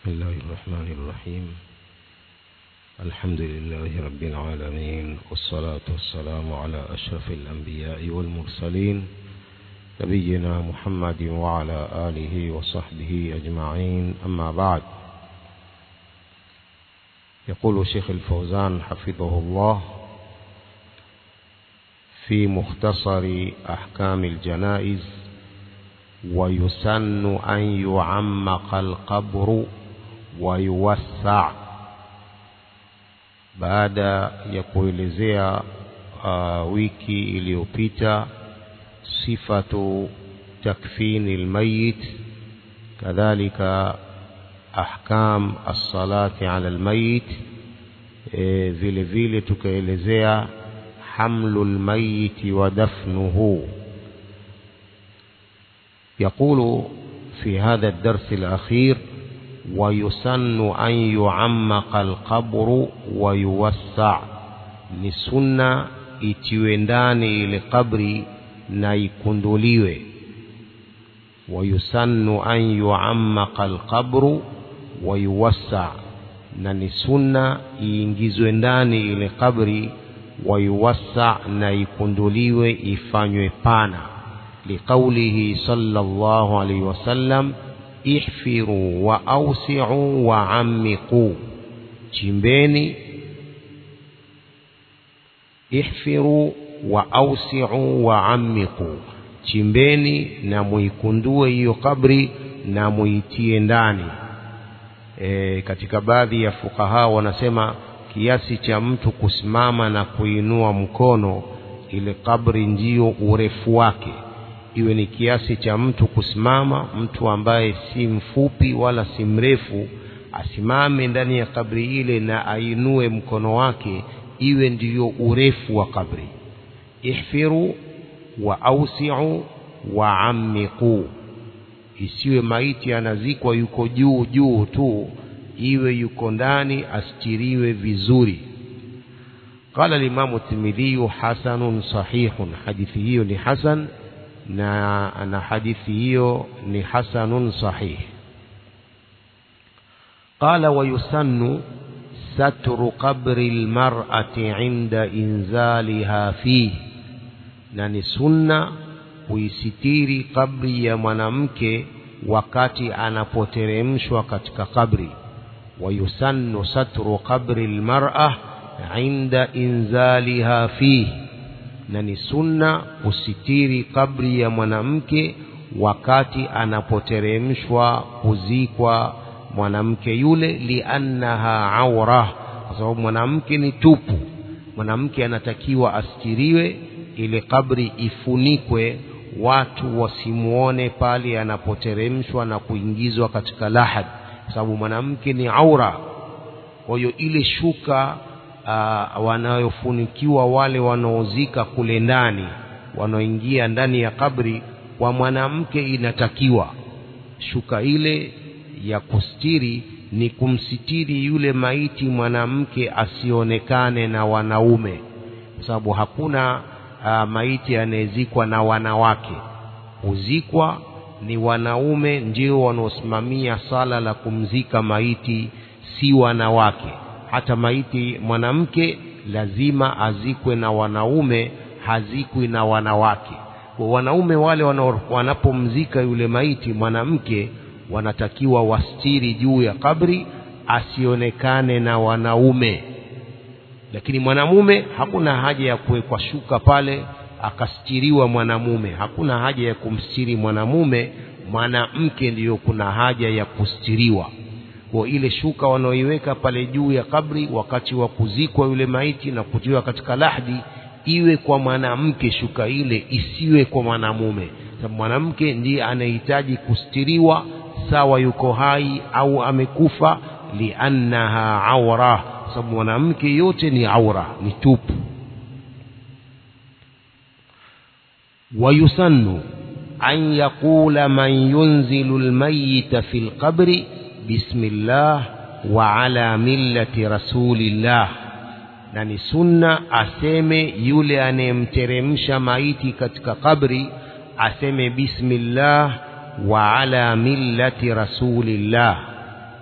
بسم الله الرحمن الرحيم. الحمد لله رب العالمين، والصلاة والسلام على أشرف الأنبياء والمرسلين نبينا محمد وعلى آله وصحبه أجمعين، أما بعد. يقول شيخ الفوزان حفظه الله في مختصر أحكام الجنائز: ويسن أن يعمق القبر ويوسع. baada ya kuelezea wiki iliyopita sifatu takfini almayit, kadhalika ahkam as-salati ala almayit, vile vile tukaelezea hamlu almayit wa dafnuhu. يقول في هذا الدرس الأخير: ويسن أن يعمق القبر ويوسع. ni sunna itiwe ndani ile kabri na ikunduliwe. ويسن أن يعمق القبر ويوسع, na ni sunna iingizwe ndani ile kabri, ويوسع, na ikunduliwe ifanywe pana. لقوله صلى الله عليه وسلم: احفروا وأوسعوا وعمقوا. chimbeni, احفروا وأوسعوا وعمقوا, chimbeni na muikundue hiyo kabri na muitie ndani. Katika baadhi ya fukaha wanasema kiasi cha mtu kusimama na kuinua mkono, ile kabri ndiyo urefu wake. Iwe ni kiasi cha mtu kusimama, mtu ambaye si mfupi wala si mrefu, asimame ndani ya kabri ile na ainue mkono wake, iwe ndiyo urefu wa kabri. ihfiru wa ausi'u wa ammiqu. Isiwe maiti anazikwa yuko juu juu tu, iwe yuko ndani, astiriwe vizuri. قال الإمام الترمذي: حسن صحيح. hadithi hiyo ni hasan, na hadithi hiyo ni hasanun sahih. قال: ويسن ستر قبر المرأة عند إنزالها فيه. na ni sunna kuisitiri kabri ya mwanamke wakati anapoteremshwa katika kabri. ويسن ستر قبر المرأة عند إنزالها فيه. na ni sunna kusitiri kabri ya mwanamke wakati anapoteremshwa kuzikwa mwanamke yule, liannaha aura, kwa sababu mwanamke ni tupu. Mwanamke anatakiwa astiriwe, ile kabri ifunikwe, watu wasimuone pale anapoteremshwa na kuingizwa katika lahad, kwa sababu mwanamke ni aura. Kwa hiyo ile shuka wanayofunikiwa wale wanaozika kule ndani, wanaoingia ndani ya kabri, kwa mwanamke inatakiwa shuka ile ya kustiri ni kumsitiri yule maiti mwanamke asionekane na wanaume, kwa sababu hakuna maiti anayezikwa na wanawake. Uzikwa ni wanaume ndio wanaosimamia sala la kumzika maiti, si wanawake. hata maiti mwanamke lazima azikwe na wanaume, hazikwi na wanawake. Kwa wanaume wale wanapomzika yule maiti mwanamke, wanatakiwa wastiri juu ya kabri asionekane na wanaume. Lakini mwanamume hakuna haja ya kuwekwa shuka pale akastiriwa mwanamume, hakuna haja ya kumstiri mwanamume. Mwanamke ndiyo kuna haja ya kustiriwa. Kwa ile shuka wanaoiweka pale juu ya kabri wakati wa kuzikwa yule maiti na kutiwa katika lahdi, iwe kwa mwanamke shuka ile, isiwe kwa mwanamume. Sababu mwanamke ndiye anahitaji kustiriwa, sawa yuko hai au amekufa, liannaha aura, sababu mwanamke yote ni aura, ni tupu. ويسن أن يقول من ينزل الميت في القبر: بسم الله وعلى ملة رسول الله. na ni sunna aseme yule anemteremsha maiti katika kabri, aseme bismillah wa ala millati rasulillah.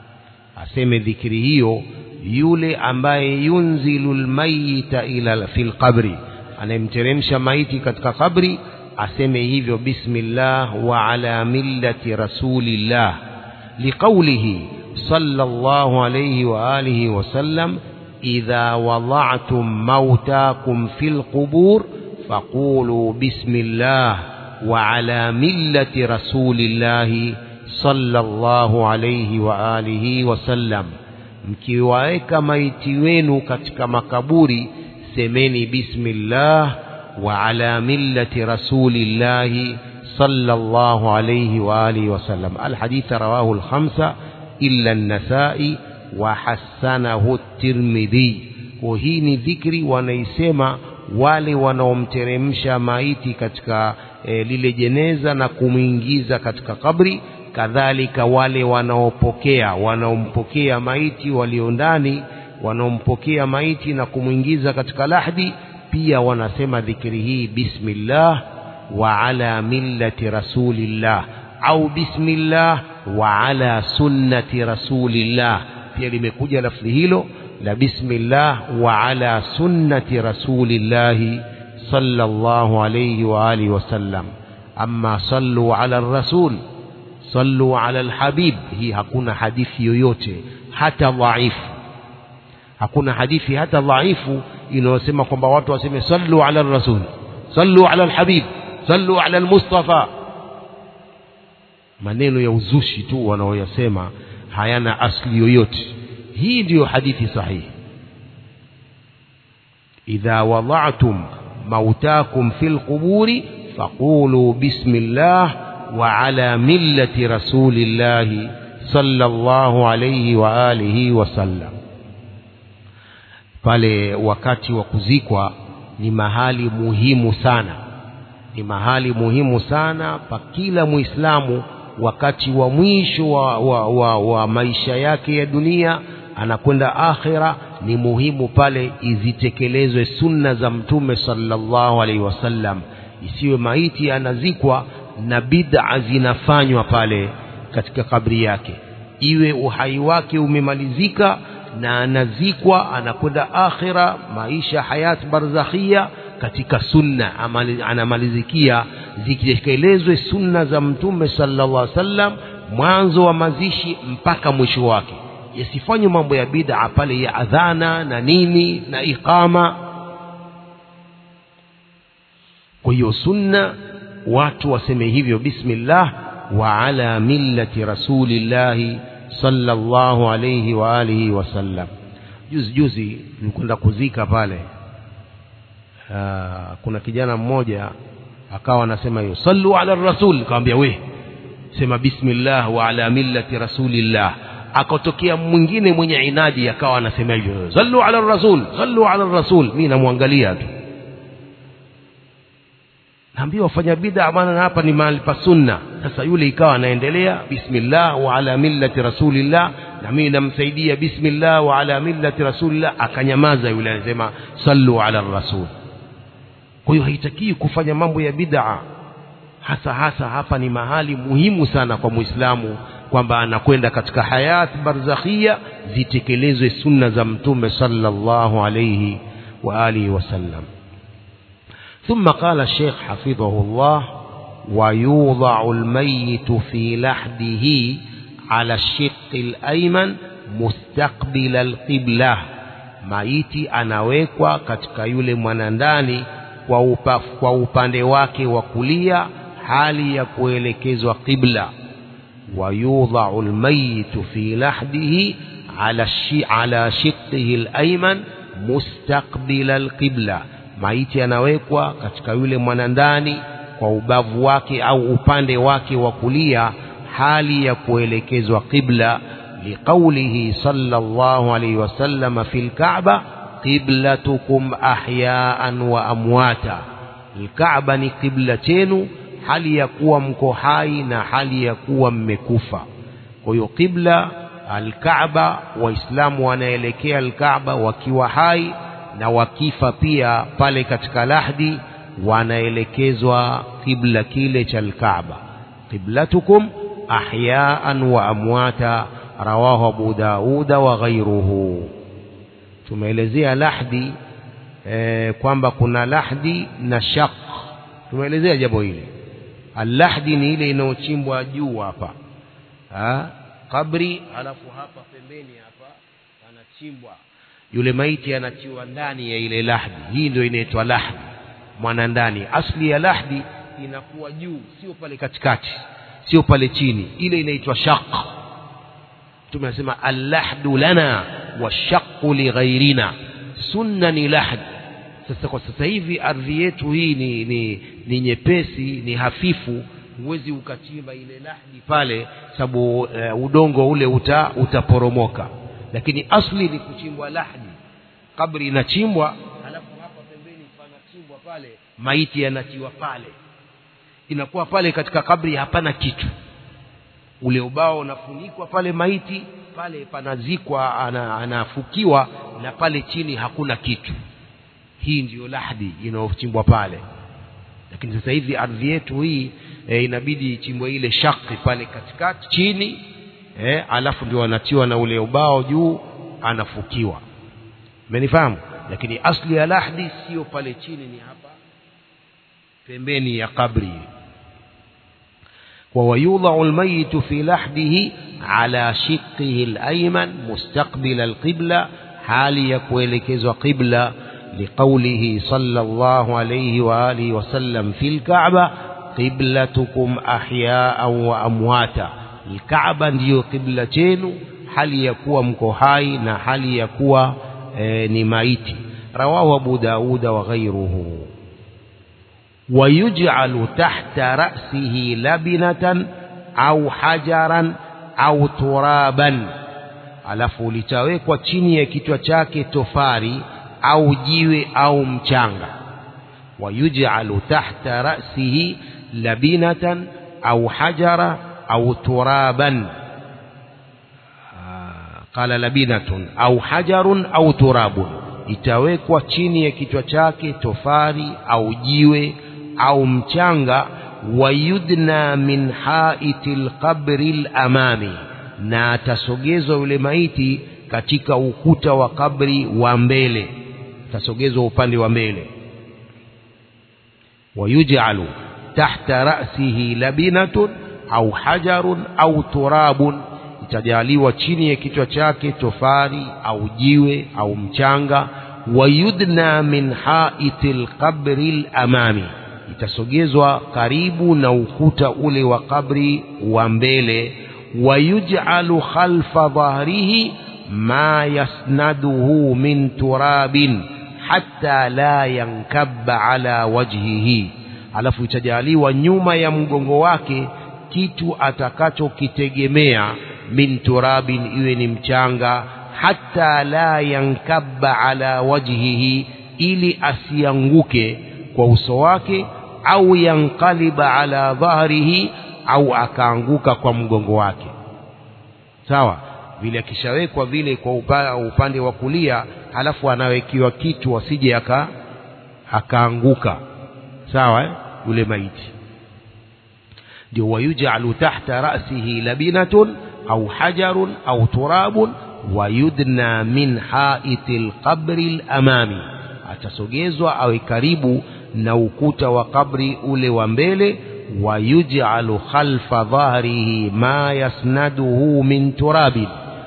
aseme dhikri hiyo yule ambaye yunzilul mayita ila fil qabri, anayemteremsha maiti katika kabri, aseme hivyo bismillah wa ala millati rasulillah, liqaulihi sallallahu alayhi wa alihi wa sallam idha wada'tum mautakum fil qubur faqulu bismillah wa ala millati rasulillah sallallahu alayhi wa alihi wa sallam, mkiwaeka maiti wenu katika makaburi semeni bismillah wa ala millati rasulillah sallallahu alayhi wa alihi wa sallam. Alhadith rawahu al-khamsa illa an-Nasa'i wa hasanahu at-Tirmidhi. Kwa hii ni dhikri wanaisema wale wanaomteremsha maiti katika lile jeneza na kumuingiza katika kabri, kadhalika wale wanaompokea maiti walio ndani, wanaompokea maiti na kumuingiza katika lahdi, pia wanasema dhikri hii bismillah wa ala millati rasulillah au bismillah wa ala sunnati rasulillah. Pia limekuja lafzi hilo la bismillah wa ala sunnati rasulillah sallallahu alayhi wa alihi wasallam. Amma sallu ala rasul, sallu ala alhabib, hii hakuna hadithi yoyote hata dhaifu, hakuna hadithi hata dhaifu inayosema kwamba watu waseme sallu ala rasul, sallu ala alhabib, sallu ala almustafa. Maneno ya uzushi tu wanaoyasema, hayana asli yoyote. Hii ndiyo hadithi sahihi. idha wada'tum mautakum fil quburi faqulu bismillah wa ala millati rasulillah sallallahu alayhi wa alihi wa sallam. Pale wakati wa kuzikwa ni mahali muhimu sana, ni mahali muhimu sana pa kila Muislamu. Wakati wa mwisho wa maisha yake ya dunia, anakwenda akhira, ni muhimu pale izitekelezwe sunna za Mtume sallallahu alaihi wasallam. Isiwe maiti anazikwa na bid'a zinafanywa pale katika kabri yake, iwe uhai wake umemalizika na anazikwa, anakwenda akhira, maisha hayat barzakhia katika sunna, anamalizikia zitekelezwe sunna za Mtume sallallahu alaihi wasallam, mwanzo wa mazishi mpaka mwisho wake. Yasifanywe mambo ya bid'a pale ya adhana na nini na iqama. Kwa hiyo sunna watu waseme hivyo bismillah wa ala millati rasulillah sallallahu alayhi wa alihi wasallam. Juzi nilikwenda kuzika pale, kuna kijana mmoja akawa anasema hiyo sallu ala rasul, nikamwambia we sema bismillah wa ala millati rasulillah. Akatokea mwingine mwenye inadi akawa anasema hivyo sallu ala rasul, sallu ala rasul. Mimi namwangalia tu, naambia wafanya bid'a, maana hapa ni mahali pa sunna. Sasa yule ikawa anaendelea bismillah wa ala millati rasulillah, na mimi namsaidia bismillah wa ala millati rasulillah. Akanyamaza yule, anasema sallu ala rasul. Kwa hiyo haitaki kufanya mambo ya bid'a, hasa hapa ni mahali muhimu sana kwa Muislamu, kwamba anakwenda katika hayat barzakhia, zitekelezwe sunna za Mtume sallallahu alayhi wa alihi wasallam. ثم قال الشيخ حفظه الله ويوضع الميت في لحده على الشق الأيمن مستقبل القبلة. maiti anawekwa katika yule mwanandani kwa upande wake wa kulia, hali ya kuelekezwa qibla. ويوضع الميت في لحده على شقه الأيمن مستقبل القبلة. maiti anawekwa katika yule mwanandani kwa ubavu wake au upande wake wa kulia, hali ya kuelekezwa qibla, liqaulihi sallallahu alayhi wasallam fil Kaaba qiblatukum ahyaan wa amwata. Al-Kaaba ni qibla chenu hali ya kuwa mko hai na hali ya kuwa mmekufa. Kwa hiyo qibla al-Kaaba, waislamu wanaelekea al-Kaaba wakiwa hai na wakifa pia pale katika lahdi wanaelekezwa qibla kile cha al-Kaaba. Qiblatukum ahyaan wa amwata, rawahu Abu Daud wa ghayruhu. Tumeelezea lahdi kwamba kuna lahdi na shaq. Tumeelezea jambo hili. Al-lahdi ni ile inayochimbwa juu hapa kabri, alafu hapa pembeni hapa anachimbwa yule maiti, anatiwa ndani ya ile lahdi. Hii ndio inaitwa lahdi, mwana ndani. Asli ya lahdi inakuwa juu, sio pale katikati, sio pale chini. Ile inaitwa shaq. Tumesema al-lahdu lana washaqqu li ghayrina. Sunna ni lahdi. Sasa kwa sasa hivi ardhi yetu hii ni nyepesi, ni hafifu, huwezi ukachimba ile lahdi pale sababu udongo ule utaporomoka. Lakini asli ni kuchimbwa lahdi. Kabri inachimbwa, halafu hapa pembeni panachimbwa pale, maiti yanatiwa pale. Inakuwa pale katika kabri hapana kitu. Ule ubao unafunikwa pale, maiti pale panazikwa, anafukiwa, na pale chini hakuna kitu. Hii ndiyo lahdi inayochimbwa pale. Lakini sasa hivi ardhi yetu hii inabidi ichimbwe ile shaqi pale katikati chini, alafu ndio anatiwa na ule ubao juu, anafukiwa. Mmenifahamu? Lakini asli ya lahdi sio pale chini, ni hapa pembeni ya kabri. ويوضع الميت في لحده على شقه الأيمن مستقبل القبلة حال يكويلكز قبلة، لقوله صلى الله عليه وآله وسلم في الكعبة قبلتكم أحياء وأمواتا. الكعبة ndio قبلة chenu hali yakuwa mko hai na hali yakuwa ni maiti. رواه أبو داود وغيره. ويجعل تحت رأسه لبنة أو حجرا أو ترابا. alafu litawekwa chini ya kichwa chake tofari au jiwe au mchanga. ويجعل تحت رأسه لبنة أو حجرا أو ترابا. قال لبنة أو حجر أو تراب. itawekwa chini ya kichwa chake tofari au jiwe au mchanga. Wayudna min haitil qabril amami. na atasogezwa yule maiti katika ukuta wa kabri wa mbele, atasogezwa upande wa mbele. Wayuj'alu tahta ra'sihi labinatun au hajarun au turabun. itajaliwa chini ya kichwa chake tofari au jiwe au mchanga. Wayudna min haitil qabril amami. itasogezwa karibu na ukuta ule wa kabri wa mbele. Wayuj'alu khalfa dhahrihi ma yasnaduhu min turabin hatta la yankabba ala wajhihi. alafu itajaliwa nyuma ya mgongo wake kitu atakachokitegemea, min turabin, iwe ni mchanga, hatta la yankabba ala wajhihi, ili asianguke kwa uso wake, au yankaliba ala dhahrihi, au akaanguka kwa mgongo wake. Sawa? Vile akishawekwa vile kwa upande wa kulia, halafu anawekiwa kitu asije akaanguka. Sawa? yule maiti. ndio wayuj'alu tahta ra'sihi labinatun au hajarun au turabun wayudna min haitil qabril amami. atasogezwa awe karibu na ukuta wa kabri ule wa mbele. Wayuj'alu khalfa dhahrihi ma yasnaduhu min turabin.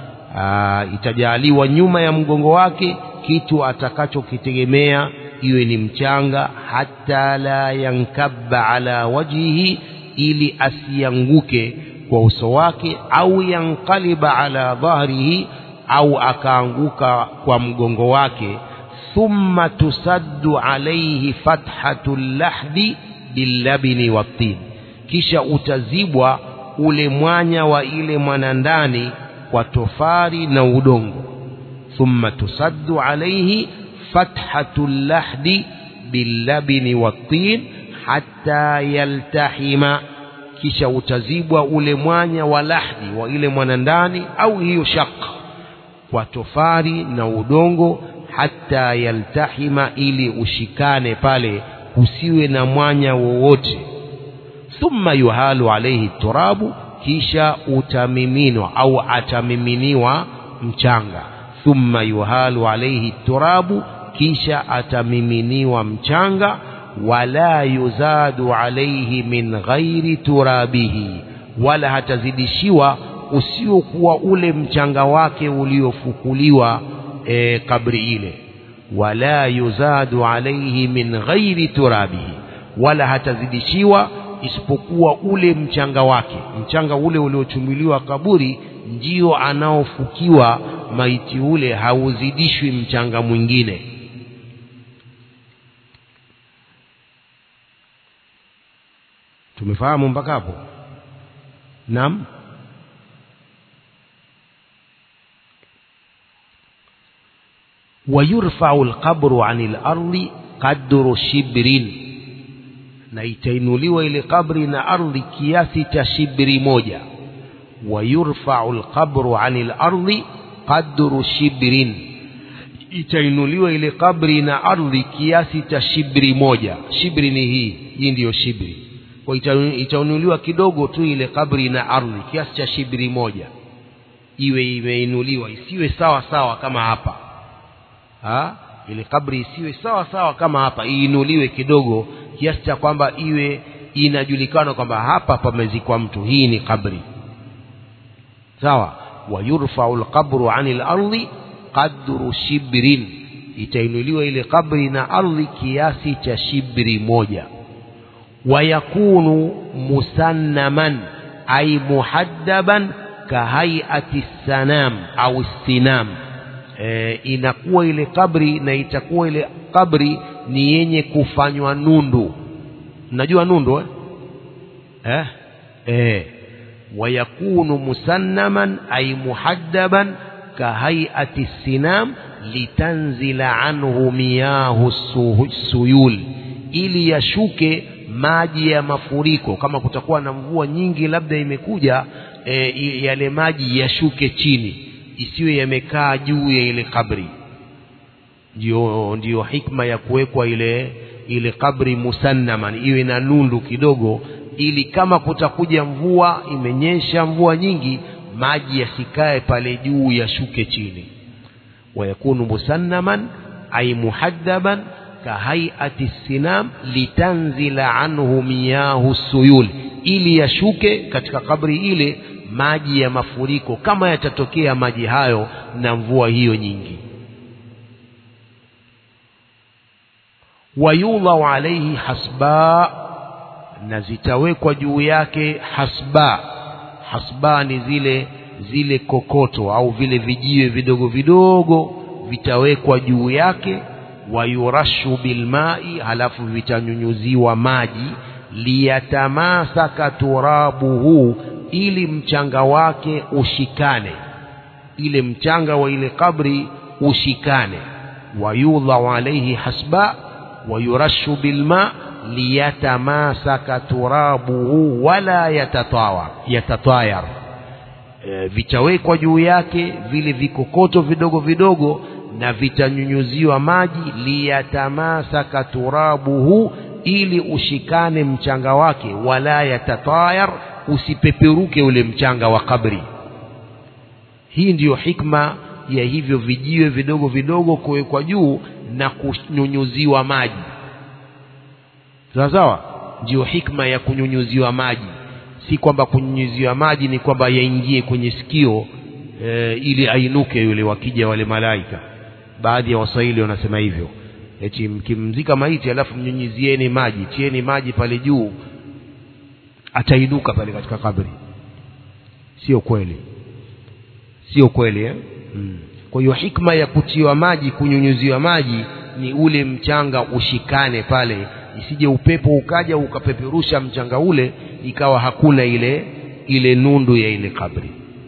itajaliwa nyuma ya mgongo wake kitu atakachokitegemea, iwe ni mchanga, hatta la yankabba ala wajhihi, ili asianguke kwa uso wake, au yankaliba ala dhahrihi, au akaanguka kwa mgongo wake. Thumma tusaddu alayhi fathatul lahdi billabni wattin. kisha utazibwa ule mwanya wa ile mwanandani kwa tofari na udongo. Thumma tusaddu alayhi fathatul lahdi billabni wattin hatta yaltahima. kisha utazibwa ule mwanya wa lahdi wa ile mwanandani au hiyo shaq kwa tofari na udongo, hatta yaltahima, ili ushikane pale, usiwe na mwanya wowote. Thumma yuhalu alayhi turabu. kisha utamiminwa au atamiminiwa mchanga. Thumma yuhalu alayhi turabu, kisha atamiminiwa mchanga. Wala yuzadu alayhi min ghairi turabihi, wala hatazidishiwa usiokuwa ule mchanga wake uliofukuliwa kabri ile. Wala yuzadu alayhi min ghairi turabihi, wala hatazidishiwa isipokuwa ule mchanga wake. Mchanga ule uliochumiliwa kaburi ndio anaofukiwa maiti ule, hauzidishwi mchanga mwingine. Tumefahamu mpaka hapo? Naam. ويرفع القبر عن الأرض قدر شبر, na itainuliwa ile kabri na ardhi kiasi cha shibri moja. ويرفع القبر عن الأرض قدر شبر, itainuliwa ile kabri na ardhi kiasi cha shibri moja. Shibri ni hii ndiyo shibri. Kwa itainuliwa kidogo tu ile kabri na ardhi kiasi cha shibri moja, iwe imeinuliwa, isiwe sawa sawa kama hapa. Ile kabri isiwe sawa sawa kama hapa, iinuliwe kidogo kiasi cha kwamba iwe inajulikana kwamba hapa pamezikwa mtu, hii ni kabri. Sawa. Wayurfa'u al-qabru 'anil ardi qadru shibrin, itainuliwa ile kabri na ardhi kiasi cha shibri moja. Wayakunu musannaman ay muhaddaban kahayati sanam au sinam, inakuwa ile kabri na itakuwa ile kabri ni yenye kufanywa nundu. Unajua nundu wayakunu musannaman ay muhaddaban kahayati sinam litanzila anhu miyahu suyul, ili yashuke maji ya mafuriko. Kama kutakuwa na mvua nyingi labda imekuja, yale maji yashuke chini, isiwe yamekaa juu ya ile kabri. Ndio hikma ya kuwekwa ile kabri musannaman, iwe na nundu kidogo, ili kama kutakuja mvua, imenyesha mvua nyingi, maji yasikae pale juu, yashuke chini. Wayakunu musannaman ay muhaddaban kahayati sinam litanzila anhu miyahu suyul, ili yashuke katika kabri ile maji ya mafuriko, kama yatatokea maji hayo na mvua hiyo nyingi. Wayudha alayhi hasba, na zitawekwa juu yake hasba. Hasba ni zile kokoto au vile vijiwe vidogo vidogo, vitawekwa juu yake. Wayurashu bilmai, halafu vitanyunyuziwa maji. Liyatamasaka turabuhu, ili mchanga wake ushikane, ile mchanga wa ile kabri ushikane. Wayudha alayhi hasba wayurashu bilma liyatamasaka turabuhu wala yatatayar. Vitawekwa juu yake vile vikokoto vidogo vidogo na vitanyunyuziwa maji. Liyatamasaka turabuhu, ili ushikane mchanga wake. Wala yatatayar, usipeperuke ule mchanga wa kabri. Hii ndiyo hikma ya hivyo vijiwe vidogo vidogo kuwekwa juu na kunyunyuziwa maji. Sawa, ndio hikma ya kunyunyuziwa maji. Si kwamba kunyunyuziwa maji ni kwamba yaingie kwenye sikio ili ainuke yule wakija wale malaika. Baadhi ya Waswahili wanasema hivyo, eti mkimzika maiti alafu mnyunyizieni maji, tieni maji pale juu, atainuka pale katika kabri. Sio kweli, sio kweli Kwa hiyo hikma ya kutiwa maji, kunyunyuziwa maji, ni ule mchanga ushikane pale, isije upepo ukaja ukapeperusha mchanga ule ikawa hakuna ile nundu ya ile kabri.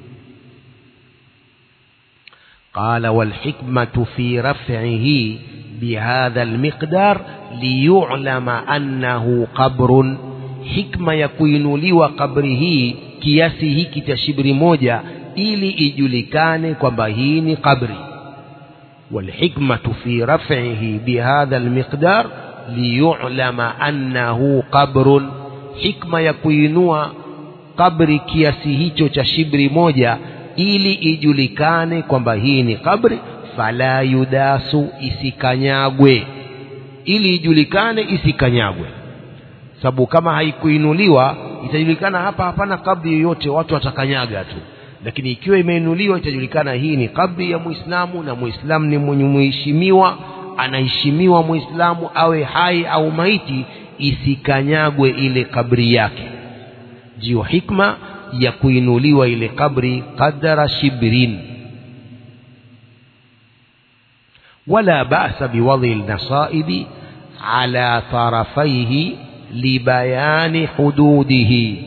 Qala wal hikmatu fi raf'ihi bihadha almiqdar liyu'lama annahu qabrun, hikma ya kuinuliwa kabri hii kiasi hiki cha shibri moja, ili ijulikane kwamba hii ni kabri. Wal hikmatu fi raf'ihi bihadha almiqdar liyu'lama annahu qabrun, hikma ya kuinua kabri kiasi hicho cha shibri moja, ili ijulikane kwamba hii ni kabri. Fala yudasu, isikanyagwe, ili ijulikane isikanyagwe. Sababu kama haikuinuliwa itajulikana hapa hapana kabri yoyote, watu watakanyaga tu. Lakini ikiwa imeinuliwa itajulikana hii ni kabri ya Muislamu, na Muislamu ni mwenye mheshimiwa, anaheshimiwa Muislamu awe hai au maiti, isikanyagwe ile kabri yake. Ndio hikma ya kuinuliwa ile kabri qadara shibrin. Wala ba'sa biwadhi al-nasaibi ala tarafaihi libayani hududihi,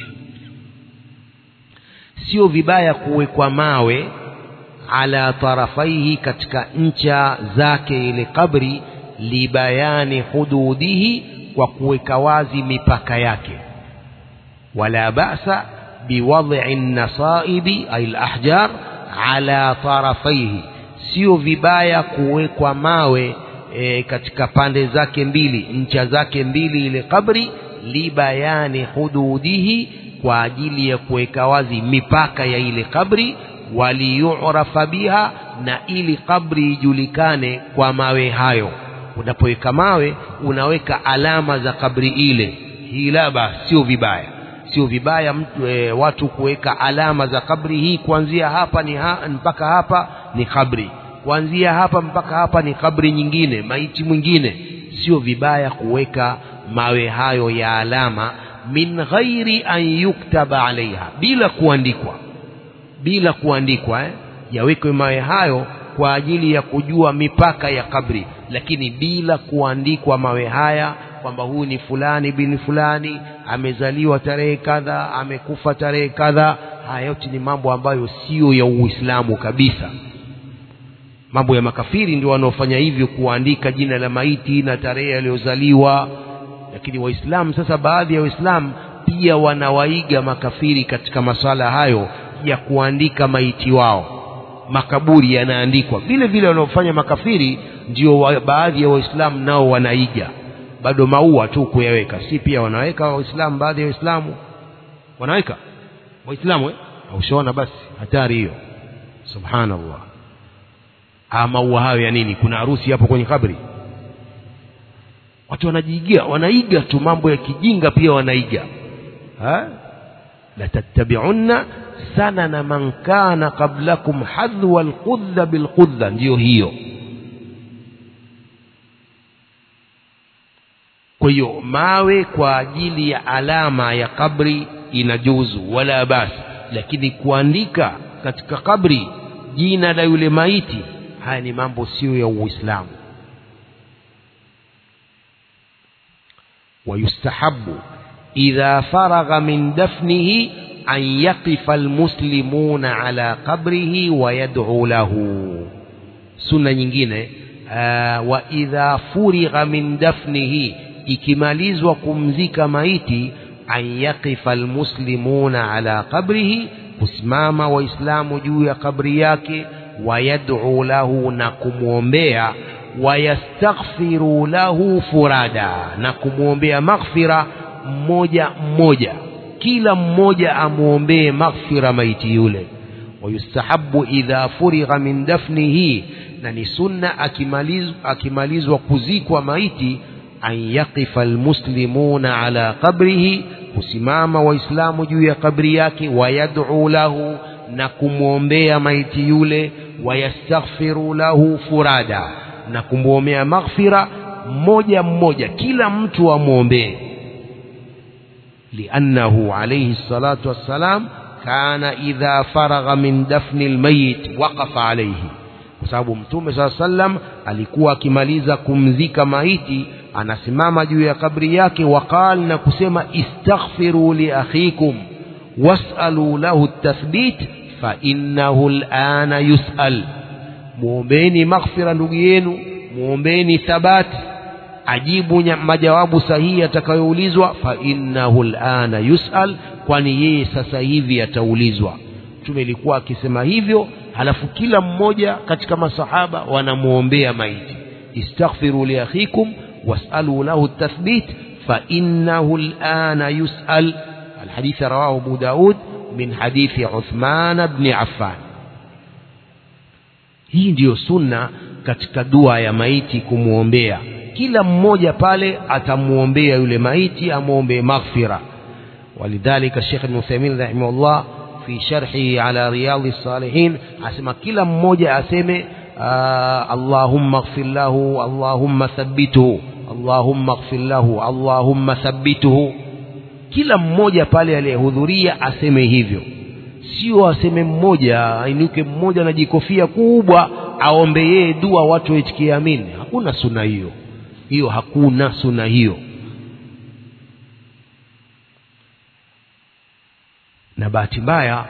sio vibaya kuwekwa mawe ala tarafaihi, katika ncha zake ile kabri, libayani hududihi, kwa kuweka wazi mipaka yake. Wala ba'sa biwadhi an-nasaibi ay al-ahjar ala tarafaihi, sio vibaya kuwekwa mawe katika pande zake mbili, ncha zake mbili ile kabri, libayani hududihi, kwa ajili ya kuweka wazi mipaka ya ile kabri, waliyurafa biha, na ili kabri ijulikane kwa mawe hayo. Unapoweka mawe unaweka alama za kabri ile, hii laba sio vibaya. Sio vibaya watu kuweka alama za kabri hii, kuanzia hapa ni mpaka hapa ni kabri, kuanzia hapa mpaka hapa ni kabri nyingine, maiti mwingine. Sio vibaya kuweka mawe hayo ya alama, min ghairi an yuktaba alaiha, bila kuandikwa yawekwe mawe hayo kwa ajili ya kujua mipaka ya kabri, lakini bila kuandikwa mawe haya kwamba huyu ni fulani bin fulani, amezaliwa tarehe kadha, amekufa tarehe kadha. Haya yote ni mambo ambayo sio ya Uislamu kabisa. Mambo ya makafiri ndio wanaofanya hivyo, kuandika jina la maiti na tarehe aliyozaliwa. Lakini Waislamu sasa, baadhi ya Waislamu pia wanawaiga makafiri katika masala hayo ya kuandika maiti wao. Makaburi yanaandikwa vile vile wanaofanya makafiri, ndio baadhi ya Waislamu nao wanaiga. Bado maua tu kuyaweka, si pia wanaweka Waislamu, baadhi ya Waislamu wanaweka Waislamu ushaona, basi hatari hiyo, subhanallah. Maua hayo ya nini? Kuna harusi hapo kwenye kabri? Watu wanaiga tu mambo ya kijinga, pia wanaiga. La tattabi'unna sanana man kana qablakum hadwa alqudha bilqudha, ndio hiyo. Kwa hiyo mawe kwa ajili ya alama ya kabri inajuzu, wala basi. Lakini kuandika katika kabri jina la yule maiti, haya ni mambo sio ya Uislamu. Wayustahabu idha faragha min dafnihi an yaqifa almuslimuna ala qabrihi wa yad'u lahu. Sunna nyingine, wa idha furigha min dafnihi, ikimalizwa kumzika maiti, an yaqifa almuslimuna ala qabrihi, kusimama Waislamu juu ya kabri yake, wayad'u lahu, na kumuombea, wayastaghfiru lahu furada, na kumuombea maghfira mmoja mmoja, kila mmoja amuombee maghfira maiti yule. Wayustahabu idha furigha min dafnihi, na ni sunna akimalizwa kuzikwa maiti, an yaqifa almuslimuna ala qabrihi, kusimama Waislamu juu ya kabri yake, wayad'u lahu, na kumuombea maiti yule, wayastaghfiru lahu furada, na kumuombea maghfira mmoja mmoja, kila mtu amuombee. Liannahu alayhi salatu wassalam kana idha faragha min dafni almayit waqafa alayhi, kwa sababu Mtume sallallahu alayhi wasallam alikuwa akimaliza kumzika maiti anasimama juu ya kabri yake, waqal, na kusema istaghfiru li akhikum was'alu lahu at-tathbit fa innahu al-ana yus'al, muombeeni maghfira ndugu yenu, muombeeni thabati, ajibu majawabu sahihi atakayoulizwa, fa innahu al-ana yus'al, kwani yeye sasa hivi ataulizwa. Mtume alikuwa akisema hivyo, halafu kila mmoja katika masahaba wanamuombea maiti, istaghfiru li akhikum was'alu lahu at-tathbit fa innahu al-ana yus'al. الحديث رواه أبو داود من حديث عثمان بن عفان. hii ndio sunna katika dua ya maiti kumuombea. Kila mmoja pale atamuombea yule maiti, amuombe maghfira. ولذلك الشيخ ابن عثيمين رحمه الله في شرحه على رياض الصالحين asema kila mmoja aseme اللهم اغفر له اللهم ثبته اللهم اغفر له اللهم ثبته. kila mmoja pale aliyehudhuria aseme hivyo, sio aseme mmoja ainuke mmoja na jikofia kubwa aombe yeye dua watu waitikie amin. Hakuna sunna hiyo, hiyo hakuna sunna hiyo. Na bahati mbaya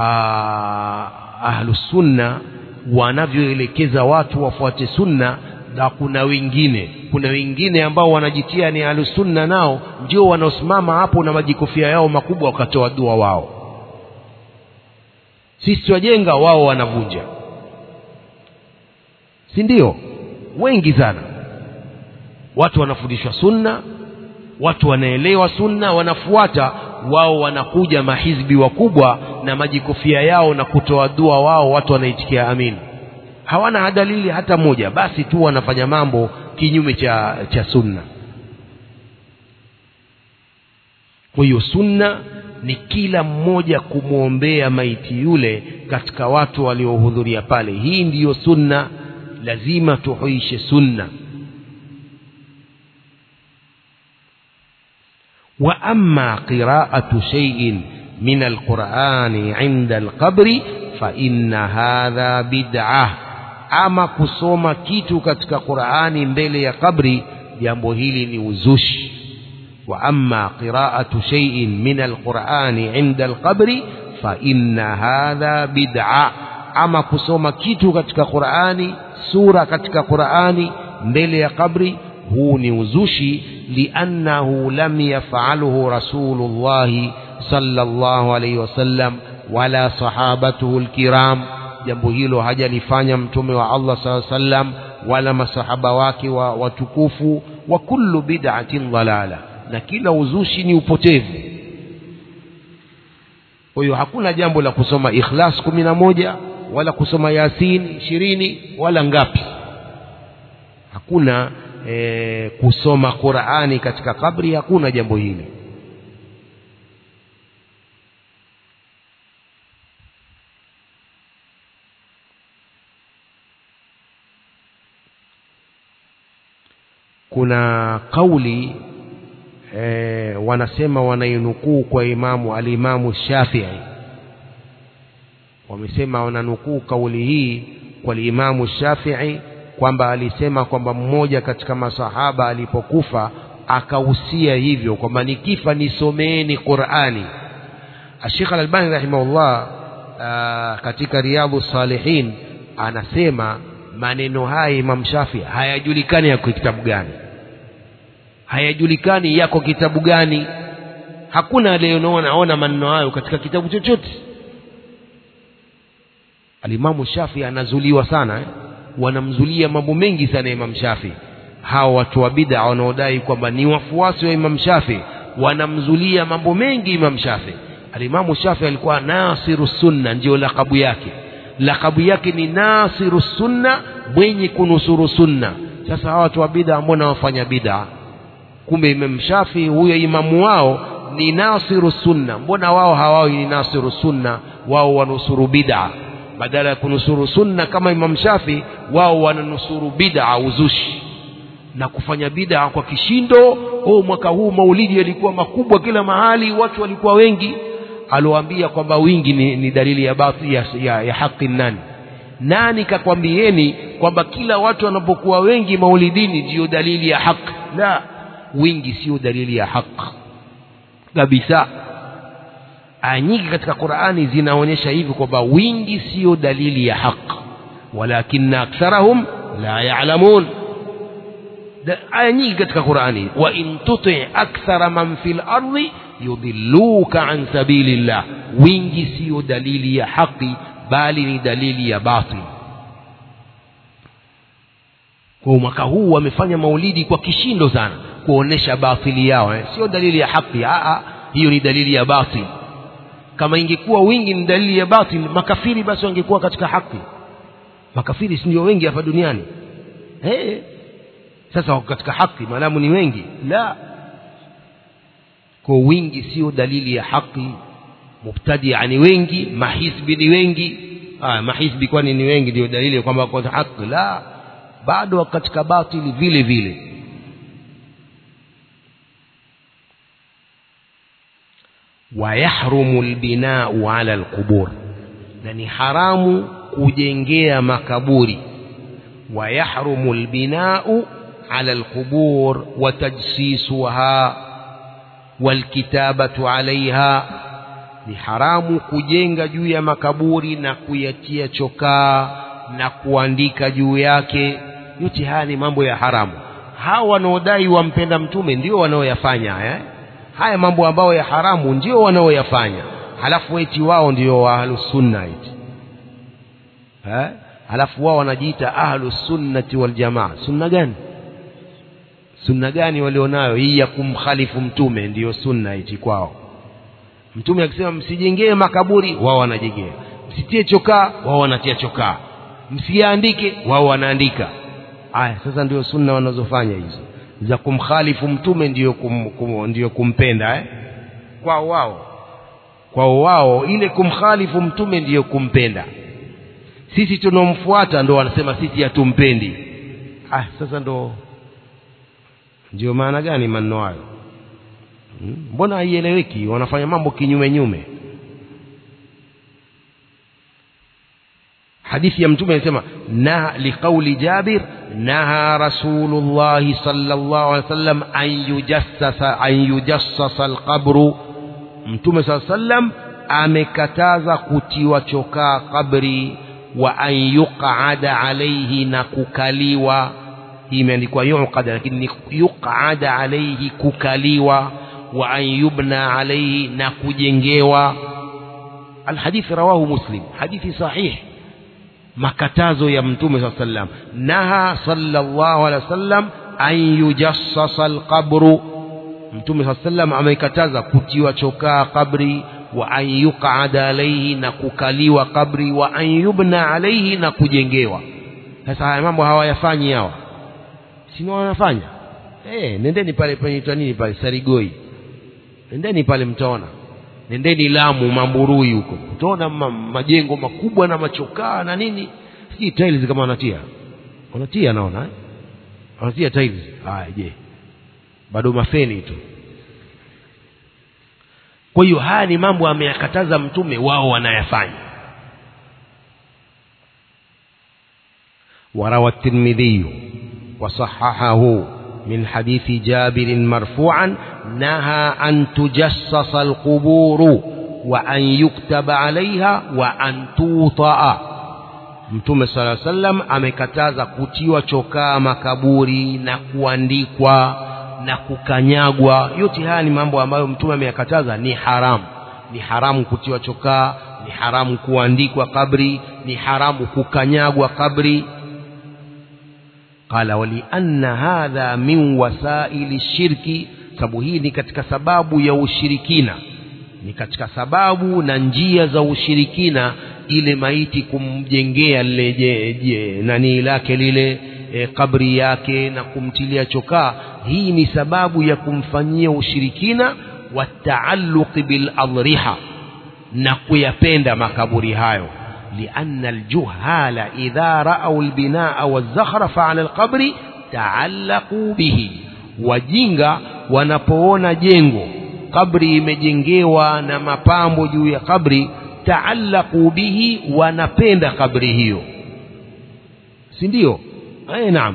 ahlus sunna wanavyoelekeza watu wafuate sunna, na kuna wengine ambao wanajitia ni ahlus sunna, nao ndio wanaosimama hapo na majikofia yao makubwa wakatoa dua wao. Sisi wajenga, wao wanavunja, si ndio? Wengi sana watu wanafundishwa sunna, watu wanaelewa sunna, wanafuata, wao wanakuja mahizbi wakubwa na majikofia yao na kutoa dua wao, watu wanaitikia amin. Hawana dalili hata moja, basi tu wanafanya mambo kinyume cha sunna. Kwa hiyo sunna ni kila mmoja kumuombea maiti yule katika watu waliohudhuria pale. Hii ndiyo sunna, lazima tuhuishe sunna. Wa amma qira'atu shay'in min al-Qur'ani 'inda al-qabri fa inna hadha bid'ah. Ama kusoma kitu katika Qur'ani mbele ya kabri, jambo hili ni uzushi. Wa amma qira'atu shay'in min al-Qur'ani 'inda al-qabri fa inna hadha bid'ah. Ama kusoma kitu katika Qur'ani, sura katika Qur'ani mbele ya kabri, huu ni uzushi. Liannahu lam yaf'aluhu Rasulullah sallallahu alayhi wasallam wala sahabatuhu al-kiram. Jambo hilo hajalifanya mtume wa Allah sallallahu alayhi wasallam wala masahaba wake watukufu. Wa kullu bid'atin dhalala, na kila uzushi ni upotevu. Kwa hiyo hakuna jambo la kusoma Ikhlas 11 wala kusoma Yasin 20 wala ngapi. Hakuna kusoma Qur'ani katika kabri, hakuna jambo hili. Kuna kauli wanasema wanainukuu kwa al-Imamu Shafi'i. Wamesema wananukuu kauli hii kwa al-Imamu Shafi'i kwamba alisema kwamba mmoja katika masahaba alipokufa akahusia hivyo kwamba nikifa nisomeeni Qur'ani. Sheikh Al-Albani rahimahullah katika Riyadhus Salihin anasema maneno haya Imam Shafi'i hayajulikani yako kitabu gani, hayajulikani yako kitabu gani. Hakuna aliyeona maneno hayo katika kitabu chochote. Al-Imam Shafi'i anazuliwa sana wanamzulia mambo mengi sana Imam Shafi'i. Hao watu wa bid'a wanaodai kwamba ni wafuasi wa Imam Shafi'i wanamzulia mambo mengi Imam Shafi'i. Al-Imam Shafi'i alikuwa Nasirus Sunna, ndio lakabu yake. Lakabu yake ni Nasirus Sunna, mwenye kunusuru sunna. Sasa hawa watu wa bid'a mbona wafanya bid'a? Kumbe Imam Shafi'i huyo imamu wao ni Nasirus Sunna, mbona wao hawawi ni Nasirus Sunna, wao wanusuru bid'a? Badala ya kunusuru sunna kama Imam Shafi, wao wananusuru bid'a, uzushi na kufanya bid'a kwa kishindo. Mwaka huu maulidi yalikuwa makubwa kila mahali, watu walikuwa wengi. Aloambia kwamba wingi ni dalili ya batili ya haki. Nani kakwambieni kwamba kila watu wanapokuwa wengi maulidini ndio dalili ya haki? La, wingi sio dalili ya haki kabisa. Aya nyingi katika Qur'ani zinaonyesha hivi kwamba wingi sio dalili ya haki. Walakinna aktharahum la ya'lamun. Aya nyingi katika Qur'ani, wa in tuti akthara man fil ardi yudilluka an sabilillah. Wingi sio dalili ya haki, bali ni dalili ya batil. Kwa mwaka huu wamefanya maulidi kwa kishindo sana kuonesha batili yao, sio dalili ya haki. hiyo ni dalili ya batil. Kama ingekuwa wingi ni dalili ya batil, makafiri basi wangekuwa katika haki. Makafiri si ndio wengi hapa duniani? Sasa wako katika haki maadamu ni wengi? La, kwa wingi sio dalili ya haki. Mubtadi'a ni wengi, mahizbi ni wengi. Mahizbi kwani ni wengi ndio dalili kwamba kwa haki? La, bado katika batili vile vile. ويحرم البناء على القبور، na ni haramu kujengea makaburi. ويحرم البناء على القبور وتجسيسها والكتابة عليها، ni haramu kujenga juu ya makaburi na kuyatia chokaa na kuandika juu yake. Yote haya ni mambo ya haramu. Hawa wanaodai wampenda mtume ndio wanaoyafanya haya mambo ambayo ya haramu ndio wanaoyafanya. Halafu eti wao ndio ahlus sunna eti. Halafu wao wanajiita ahlus sunnati wal jamaa. Sunna gani? Sunna gani walionayo hii ya kumkhalifu mtume ndio sunna eti kwao? Mtume akisema msijengee makaburi, wao wanajengea. Msitie chokaa, wao wanatia chokaa. Msiandike, wao wanaandika. Sasa ndio sunna wanazofanya hizo za kumkhalifu mtume ndio kumpenda kwa wao ile kumkhalifu mtume ndio kumpenda. Sisi tunomfuata ndo wanasema sisi hatumpendi. Sasa ndio maana gani maneno hayo? Mbona haieleweki? Wanafanya mambo kinyume nyume. Hadithi ya mtume inasema na liqauli Jabir naha Rasulullah sallallahu alaihi wasallam an yujassasa alqabru. Mtume sallallahu alaihi wasallam amekataza kutiwa chokaa kabri, wa an yuqada alayhi, na kukaliwa. Hii imeandikwa yuqada lakini ni yuqada alayhi, kukaliwa. Wa an yubna alayhi, na kujengewa. Alhadith rawahu Muslim, hadithi sahih. Makatazo ya mtume sallallahu alaihi wasallam, naha sallallahu alaihi wasallam an yujassasa alqabru. Mtume sallallahu alaihi wasallam amekataza kutiwa chokaa kabri, wa an yuqada alayhi, na kukaliwa kabri, wa an yubna alayhi, na kujengewa. Sasa haya mambo hawayafanyi hawa, si wanafanya? Nendeni pale panaitwa nini pale Sarigoi, nendeni pale mtaona. Nendeni Lamu, Mamburui huko, utaona majengo makubwa na machokaa na nini. Si tiles kama wanatia naona wanatia tiles. Je, bado mafeni tu. Kwa hiyo haya ni mambo ameyakataza mtume, wao wanayafanya. وروى الترمذي وصححه من حديث جابر مرفوعا نهى أن تجسس القبور وأن يكتب عليها وأن توطأ. Mtume صلى الله عليه وسلم amekataza kutiwa chokaa makaburi na kuandikwa na kukanyagwa. Yote haya ni mambo ambayo mtume ameyakataza, ni haramu. Ni haramu kutiwa chokaa, ni haramu kuandikwa kabri, ni haramu kukanyagwa kabri. Qala wali anna hadha min wasaili shirki, sababu hii ni katika sababu ya ushirikina, ni katika sababu na njia za ushirikina. Ile maiti kumjengea lile nani lake lile kabri yake na kumtilia chokaa, hii ni sababu ya kumfanyia ushirikina. Wa taalluq bil adriha, na kuyapenda makaburi hayo. لأن الجهال إذا رأوا البناء والزخرف على القبر تعلقوا به. wajinga wanapoona jengo kabri imejengewa na mapambo juu ya kabri, taallaqu bihi, wanapenda kabri hiyo, si ndio? Naam.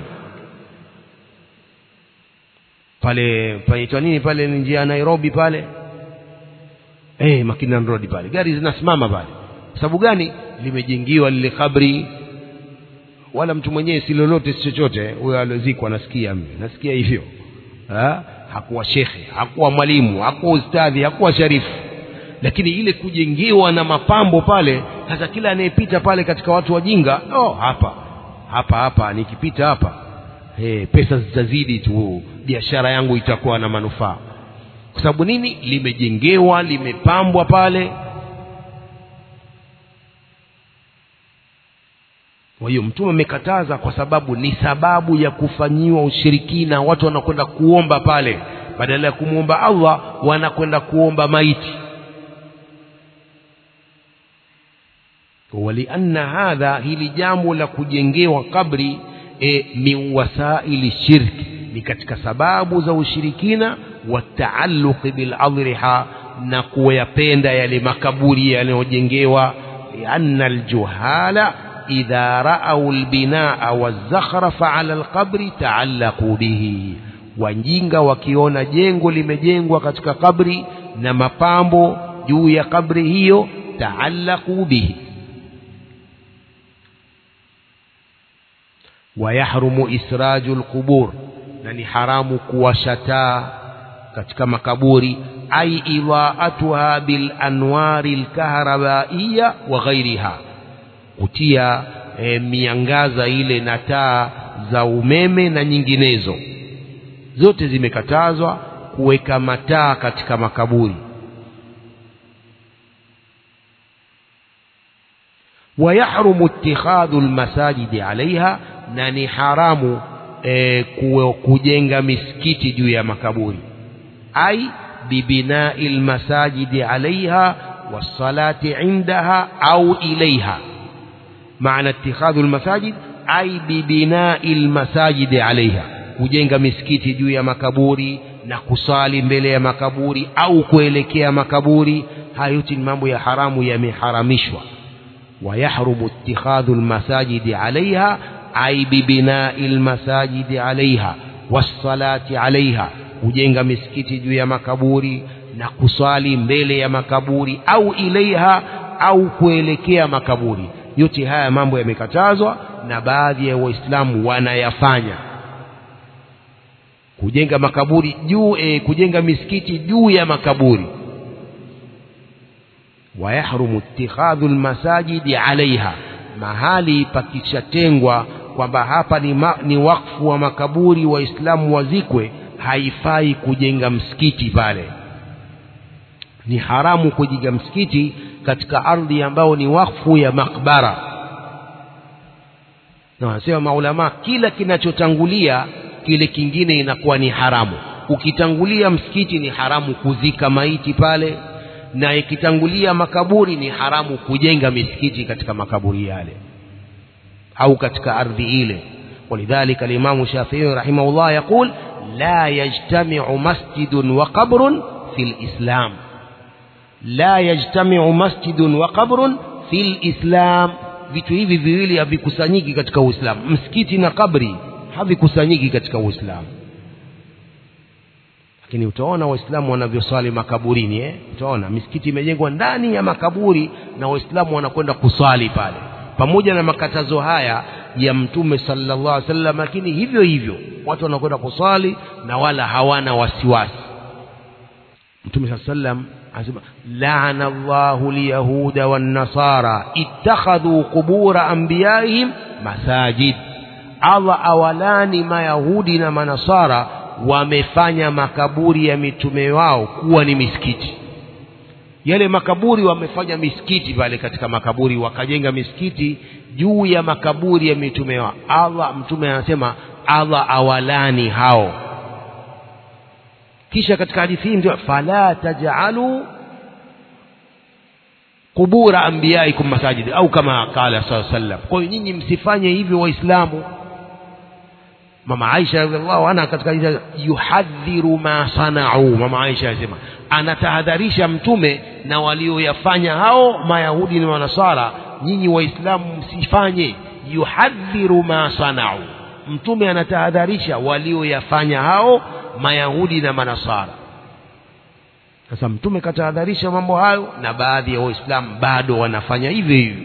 Pale paitwa nini pale njia ya Nairobi pale, Makinan Road pale, gari zinasimama pale. Sababu gani? Limejengiwa lile kabri. Wala mtu mwenyewe si lolote si chochote, huyo alozikwa nasikia hivyo. Hakuwa shekhe, hakuwa mwalimu, hakuwa ustadhi, hakuwa sharifu, lakini ile kujengiwa na mapambo pale. Sasa kila anayepita pale katika watu wajinga, hapa nikipita hapa, pesa zitazidi tu, biashara yangu itakuwa na manufaa. Kwa sababu nini? Limejengewa, limepambwa pale. Kwa hiyo Mtume amekataza kwa sababu ni sababu ya kufanyiwa ushirikina. Watu wanakwenda kuomba pale, badala ya kumuomba Allah wanakwenda kuomba maiti. Walianna hadha, hili jambo la kujengewa kabri min wasaili shirki, ni katika sababu za ushirikina. Wa taalluq bil adriha, na kuyapenda yale makaburi yanayojengewa. Lianna aljuhala idha ra'aw albinaa wazakhrafa ala alqabri taallaqu bihi, wajinga wakiona jengo limejengwa katika kabri na mapambo juu ya kabri hiyo, taallaqu bihi. Wayahrumu israjul qubur, na ni haramu kuwasha taa katika makaburi. Ay idaatuha bil anwari alkahrabaiya wa ghairiha, kutia miangaza ile na taa za umeme na nyinginezo, zote zimekatazwa kuweka mataa katika makaburi. Wayahrumu ittikhadhu almasajidi alaiha, na ni haramu kujenga misikiti juu ya makaburi. Ai bibinai almasajidi alaiha wassalati indaha au ilaiha. Maana ittikhadhu almasajid ai bibinai almasajidi alaiha, kujenga misikiti juu ya makaburi na kusali mbele ya makaburi au kuelekea makaburi. Hayo ni mambo ya haramu, yameharamishwa. Wayahrumu ittikhadhu almasajidi alaiha ay bibinai almasajidi alaiha wassalati alaiha, kujenga misikiti juu ya makaburi na kusali mbele ya makaburi au ilaiha, au kuelekea makaburi. Yote haya mambo yamekatazwa na baadhi ya Waislamu wanayafanya. Kujenga makaburi juu, kujenga misikiti juu ya makaburi. Wayahrumu ittikhadhu almasajidi alaiha, mahali pakishatengwa kwamba hapa ni wakfu wa makaburi, Waislamu wazikwe, haifai kujenga msikiti pale. Ni haramu kujenga msikiti katika ardhi ambayo ni wakfu ya makbara. Na wanasema maulama, kila kinachotangulia kile kingine inakuwa ni haramu. Ukitangulia msikiti ni haramu kuzika maiti pale, na ikitangulia makaburi ni haramu kujenga misikiti katika makaburi yale au katika ardhi ile. Walidhalika al-Imam Shafi'i rahimahullah yaqul la yajtami'u masjidun wa qabrun fil Islam. La yajtami'u masjidun wa qabrun fil Islam, vitu hivi viwili havikusanyiki katika Uislamu. Msikiti na kabri havikusanyiki katika Uislamu. Lakini utaona Waislamu wanavyosali makaburini. Utaona misikiti imejengwa ndani ya makaburi na Waislamu wanakwenda kusali pale, pamoja na makatazo haya ya Mtume sallallahu alaihi wasallam, lakini hivyo hivyo watu wanakwenda kusali na wala hawana wasiwasi. Mtume sallallahu alaihi wasallam anasema la'ana Allahu al-yahuda wan-nasara ittakhadhu qubur anbiya'ihim masajid. Allah awalani mayahudi na manasara, wamefanya makaburi ya mitume wao kuwa ni misikiti. Yale makaburi wamefanya misikiti pale katika makaburi, wakajenga misikiti juu ya makaburi ya mitume wao. Allah, Mtume anasema Allah awalani hao. Kisha katika hadithi hii ndio fala taj'alu qubura anbiyaikum masajid, au kama qala sallallahu alaihi wasallam. Kwa hiyo nyinyi msifanye hivyo Waislamu. Mama Aisha radhiallahu anha katika hadithi yuhadhiru ma sana'u, Mama Aisha anasema anatahadharisha Mtume na walioyafanya hao Mayahudi na Manasara, nyinyi Waislamu msifanye. Yuhadhiru ma sana'u, Mtume anatahadharisha walioyafanya hao Mayahudi na Manasara. Sasa Mtume katahadharisha mambo hayo na baadhi ya Waislamu bado wanafanya hivyo hivyo.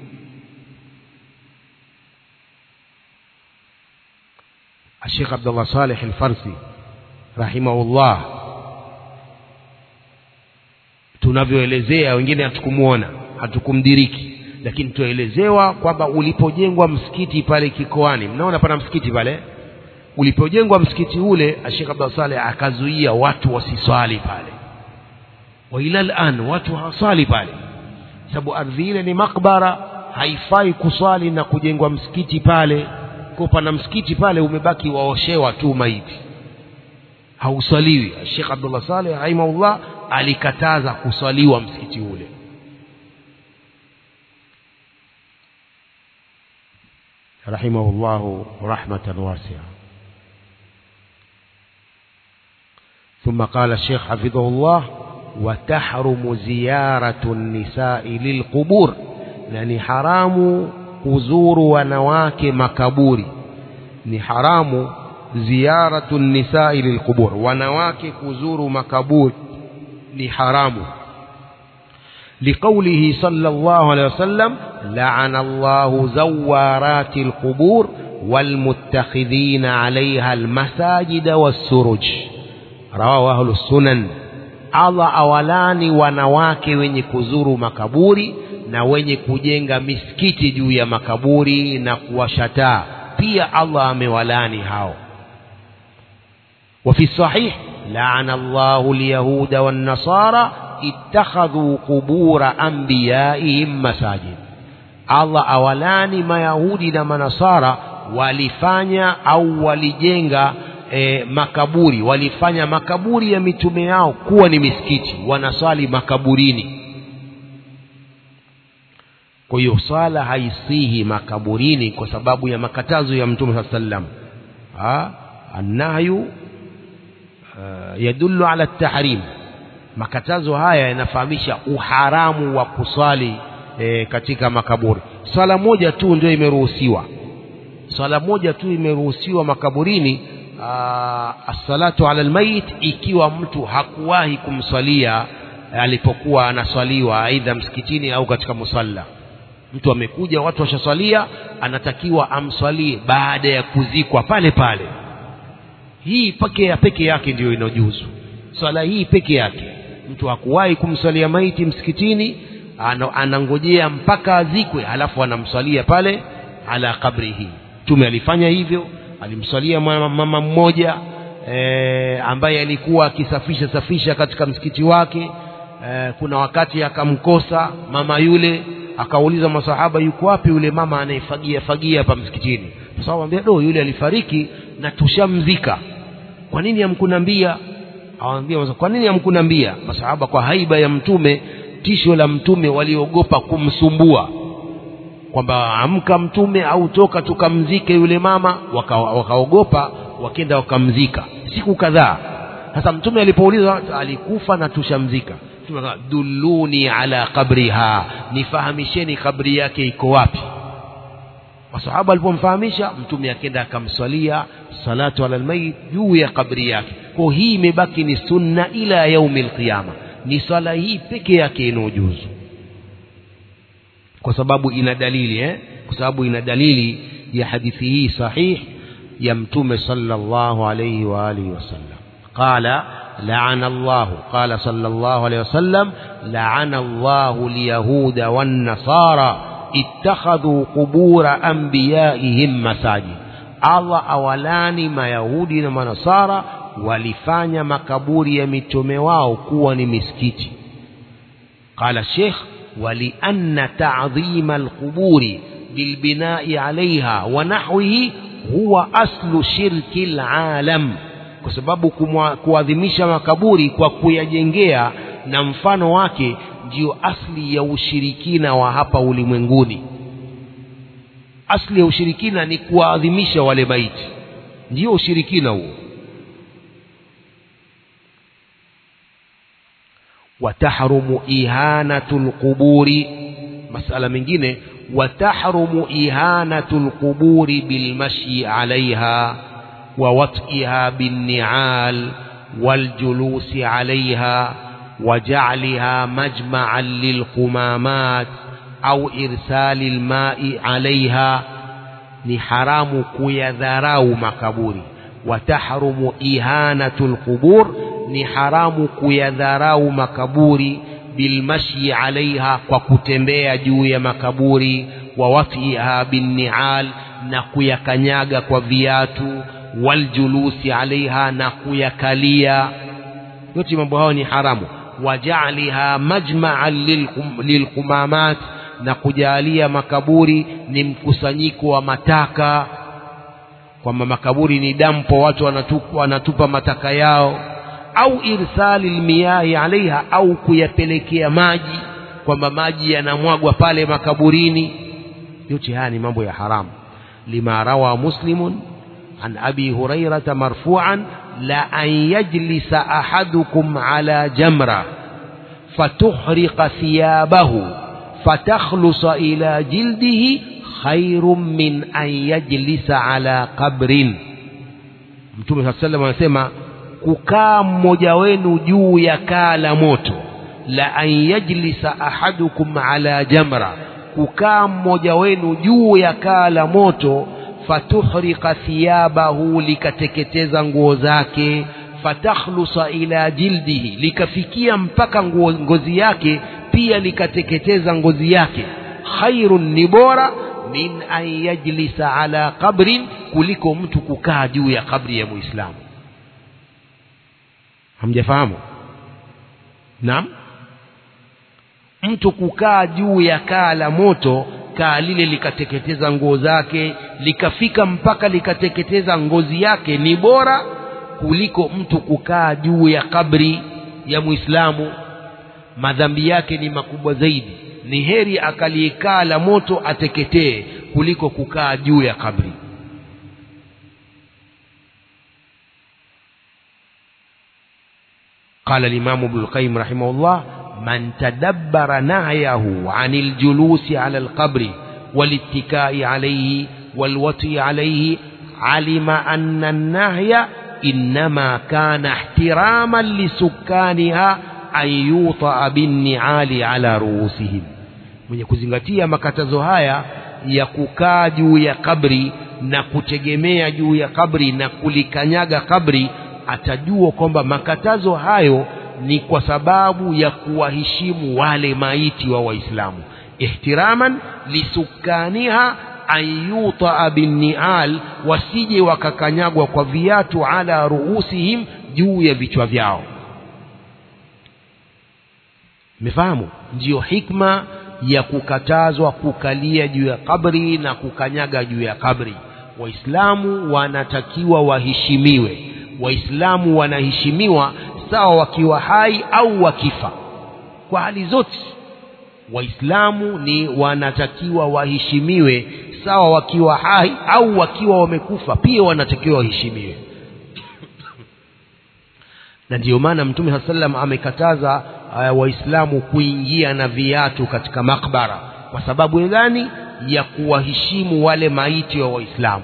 Sheikh Abdullah Saleh Al-Farsi rahimahullah, tunavyoelezea, wengine hatukumuona, hatukumdiriki, lakini tuelezewa kwamba ulipojengwa msikiti pale Kikoani, mnaona pana msikiti pale, Ulipojengwa msikiti ule, Sheikh Abdul Saleh akazuia watu wasiswali pale, wa ila al'an watu hawaswali pale, sababu ardhi ile ni makbara, haifai kuswali na kujengwa msikiti pale. Kwa pana msikiti pale umebaki waoshewa tu maiti, hauswaliwi. Sheikh Abdul Saleh rahimahullah alikataza kuswaliwa msikiti ule. rahimahullah rahmatan wasi'a. ثم قال الشيخ حفظه الله: وتحرم زيارة النساء للقبور، يعني حرام كزور ونواك مكبوري، ni haramu ziyaratu nisai lilqubur, wanawake kuzuru makaburi ni haramu. Liqaulihi sallallahu alayhi wasallam: la'ana Allahu zawarati alqubur walmuttakhidhina 'alayha almasajida wassuruj. Rawahu ahlus sunan. Allah awalani wanawake wenye kuzuru makaburi na wenye kujenga misikiti juu ya makaburi na kuwashataa, pia Allah amewalani hao. وفي الصحيح: لعن الله اليهود والنصارى اتخذوا قبور أنبيائهم مساجد. Allah awalani mayahudi na manasara walifanya au walijenga makaburi, walifanya makaburi ya mitume yao kuwa ni misikiti, wanaswali makaburini. Kwa hiyo sala haisihi makaburini kwa sababu ya makatazo ya Mtume sallam. An-nahyu yadullu ala at-tahrim. Makatazo haya yanafahamisha uharamu wa kusali katika makaburi. Sala moja tu ndio imeruhusiwa, sala moja tu imeruhusiwa makaburini, as-salatu ala al-mayit, ikiwa mtu hakuwahi kumsalia alipokuwa anaswaliwa aidha msikitini au katika musalla. Mtu amekuja, watu washaswalia, anatakiwa amswalie baada ya kuzikwa pale pale. Hii peke yake ndio inajuzu. Swala hii peke yake, mtu hakuwahi kumswalia maiti msikitini, anangojea mpaka azikwe halafu anamswalia pale ala kabrihi. Mtume alifanya hivyo, alimswalia mama mmoja ambaye alikuwa akisafisha katika msikiti wake. Kuna wakati akamkosa mama yule, akauliza masahaba, yuko wapi yule mama anayefagia hapa msikitini? Sawa, ambia yule alifariki na tushamzika, kwa nini hamkuniambia? Awaambia, kwa nini hamkuniambia? Masahaba kwa haiba ya Mtume, tisho la Mtume, waliogopa kumsumbua kwamba amka Mtume au toka tukamzike yule mama, wakaogopa, wakenda wakamzika siku kadhaa. Sasa Mtume alipouliza, alikufa na tushamzika, dulluni ala qabriha, nifahamisheni kabri yake iko wapi. Masahaba walipomfahamisha, Mtume akenda akamswalia salatu ala almayit juu ya kabri yake. Kwa hii imebaki ni sunna ila yaumil qiyama, ni swala hii peke yake inaojuzu, kwa sababu ina dalili kwa sababu ina dalili ya hadithi hii sahih ya Mtume sallallahu alayhi wa alihi wasallam. Qala لعن الله، قال صلى الله عليه وسلم: لعن الله اليهود والنصارى اتخذوا قبور أنبيائهم مساجد. Allah awalani mayahudi na manasara walifanya makaburi ya mitume wao kuwa ni misikiti. Qala Sheikh: ولأن تعظيم القبور بالبناء عليها ونحوه هو أصل شرك العالم. Kwa sababu kuadhimisha makaburi kwa kuyajengea na mfano wake ndio asli ya ushirikina wa hapa ulimwenguni. Asli ya ushirikina ni kuadhimisha wale maiti, ndio ushirikina huo. Watahrumu ihanatul quburi, masala mengine, watahrumu ihanatul quburi bilmashi alaiha ووطئها بالنعال والجلوس عليها وجعلها مجمعا للقمامات أو إرسال الماء عليها. ni haramu kuyadharau makaburi. Watahrumu ihanatul qubur, ni haramu kuyadharau makaburi. Bilmashi alaiha, kwa kutembea juu ya makaburi. Wawatiha binnial, na kuyakanyaga kwa viatu. waljulusi alaiha, na kuyakalia. Yote mambo hayo ni haramu. Waja'aliha majma'an lilqumamat, na kujalia makaburi ni mkusanyiko wa mataka, kwamba makaburi ni dampo, watu wanatupa mataka yao. Au irsali almiyahi alaiha, au kuyapelekea maji, kwamba maji yanamwagwa pale makaburini. Yote haya ni mambo ya haramu. Lima rawa Muslimun an Abi Hurairah marfu'an la an yajlisa ahadukum ala jamra fatuhriqa thiyabahu fatakhlusa ila jildihi khairun min an yajlisa ala qabrin. Mtume sallallahu alayhi wasallam anasema kukaa mmoja wenu juu ya kaa la moto, la an yajlisa ahadukum ala jamra, kukaa mmoja wenu juu ya kaa la moto, fatuhriqa thiyabahu, likateketeza nguo zake, fatakhlusa ila jildihi, likafikia mpaka ngozi yake, pia likateketeza ngozi yake. Khairun, ni bora, min an yajlisa ala qabrin, kuliko mtu kukaa juu ya kabri ya Muislamu. Hamjafahamu? Naam, mtu kukaa juu ya kaa la moto, kaa lile likateketeza nguo zake, likafika mpaka likateketeza ngozi yake, ni bora kuliko mtu kukaa juu ya kabri ya Muislamu. Madhambi yake ni makubwa zaidi. Ni heri akalikaa la moto ateketee kuliko kukaa juu ya kabri. قال الإمام ابن القيم رحمه الله: من تدبر نهيه عن الجلوس على القبر والاتكاء عليه والوطي عليه علم أن النهي إنما كان احتراما لسكانها أن يوطأ بالنعال على رؤوسهم. mwenye kuzingatia makatazo haya ya kukaa juu ya kabri na kutegemea juu ya kabri na kulikanyaga kabri, atajua kwamba makatazo hayo ni kwa sababu ya kuwaheshimu wale maiti wa Waislamu. Ihtiraman lisukaniha ayuta binnial, wasije wakakanyagwa kwa viatu, ala ruusihim, juu ya vichwa vyao. Mfahamu? Ndio hikma ya kukatazwa kukalia juu ya kabri na kukanyaga juu ya kabri. Waislamu wanatakiwa waheshimiwe. Waislamu wanaheshimiwa sawa wakiwa hai au wakifa. Kwa hali zote Waislamu ni wanatakiwa waheshimiwe sawa wakiwa hai au wakiwa wamekufa, pia wanatakiwa waheshimiwe. Na ndio maana Mtume sallallahu alayhi wasallam amekataza Waislamu kuingia na viatu katika makbara. Kwa sababu gani? Ya kuwaheshimu wale maiti wa Waislamu.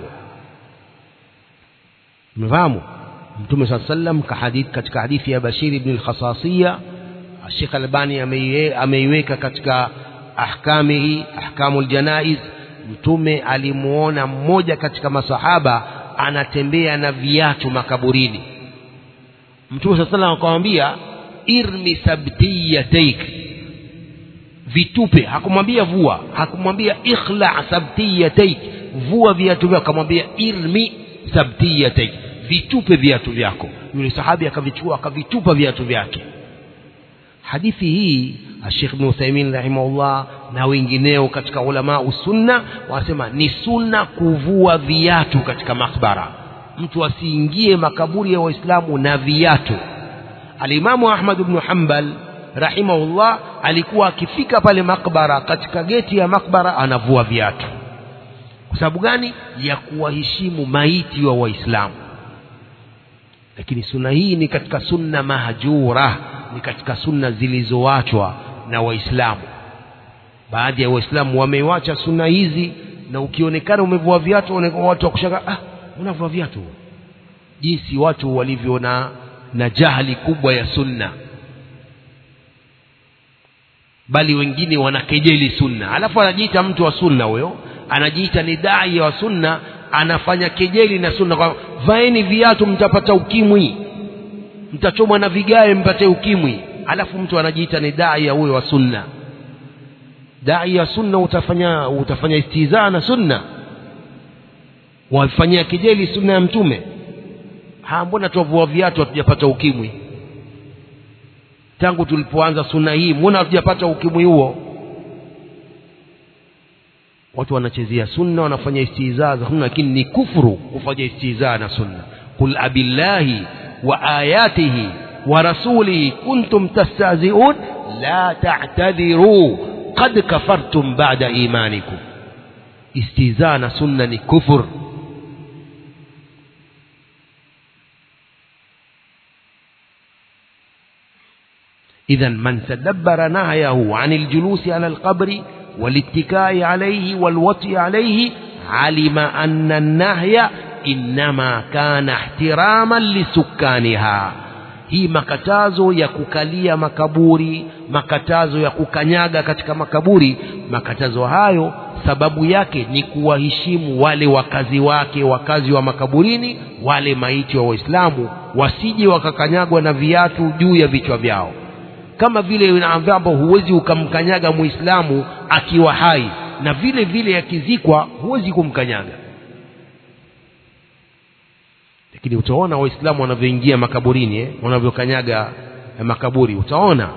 Mfahamu? Mtume sallallahu alayhi wasallam katika hadithi ya Bashir ibn al-Khasasiyya, Sheikh Albani ameiweka katika ahkamul janaiz. Mtume alimuona mmoja katika masahaba anatembea na viatu makaburini. Mtume sallallahu alayhi wasallam akamwambia, irmi sabtiyataik, vitupe. Hakumwambia vua, hakumwambia ikhla sabtiyataik, vua viatu vyako. Akamwambia irmi sabtiyataik, vitupe viatu vyako. Yule sahabi akavichukua akavitupa viatu vyake. Hadithi hii Sheikh Ibn Uthaymeen rahimahullah na wengineo katika ulama usunna wanasema ni sunna kuvua viatu katika makbara. Mtu asiingie makaburi ya Waislamu na viatu. Alimamu Ahmad ibn Hanbal rahimahullah alikuwa akifika pale makbara, katika geti ya makbara anavua viatu. Kwa sababu gani? Ya kuwaheshimu maiti wa Waislamu. Lakini sunna hii ni katika sunna mahjura, ni katika sunna zilizoachwa na Waislamu. Baadhi ya Waislamu wameiacha sunna hizi, na ukionekana umevua viatu watu wakushangaa, unavua viatu. Jinsi watu walivyo na jahili kubwa ya sunna. Bali wengine wanakejeli sunna. Alafu anajiita mtu wa sunna, huyo anajiita ni dai wa sunna, anafanya kejeli na sunna. Kwa vaeni viatu mtapata ukimwi, mtachomwa na vigae mpate ukimwi. Alafu mtu anajiita ni dai huyo wa sunna. Dai ya sunna utafanya istizaa na sunna, wafanyia kejeli sunna ya Mtume. mbona tuvua viatu hatujapata ukimwi? Tangu tulipoanza sunna hii mbona hatujapata ukimwi huo? Watu wanachezea sunna, wanafanya istihzaa za sunna, lakini ni kufuru kufanya istihzaa na sunna. Qul abillahi wa ayatihi wa rasulihi kuntum tastahzi'un la ta'tadhiru qad kafartum ba'da imanikum. Istihzaa na sunna ni kufur. إذن من تدبر نهيه عن الجلوس على القبر والاتكاء عليه والوطئ عليه علم أن النهي إنما كان احتراما لسكانها. hii makatazo ya kukalia makaburi, makatazo ya kukanyaga katika makaburi, makatazo hayo sababu yake ni kuwaheshimu wale wakazi wake, wakazi wa makaburini, wale maiti wa Waislamu, wasije wakakanyagwa na viatu juu ya vichwa vyao. Kama vile ambavyo huwezi ukamkanyaga Muislamu akiwa hai, na vile vile akizikwa huwezi kumkanyaga. Lakini utaona Waislamu wanavyoingia makaburini, wanavyokanyaga makaburi, utaona.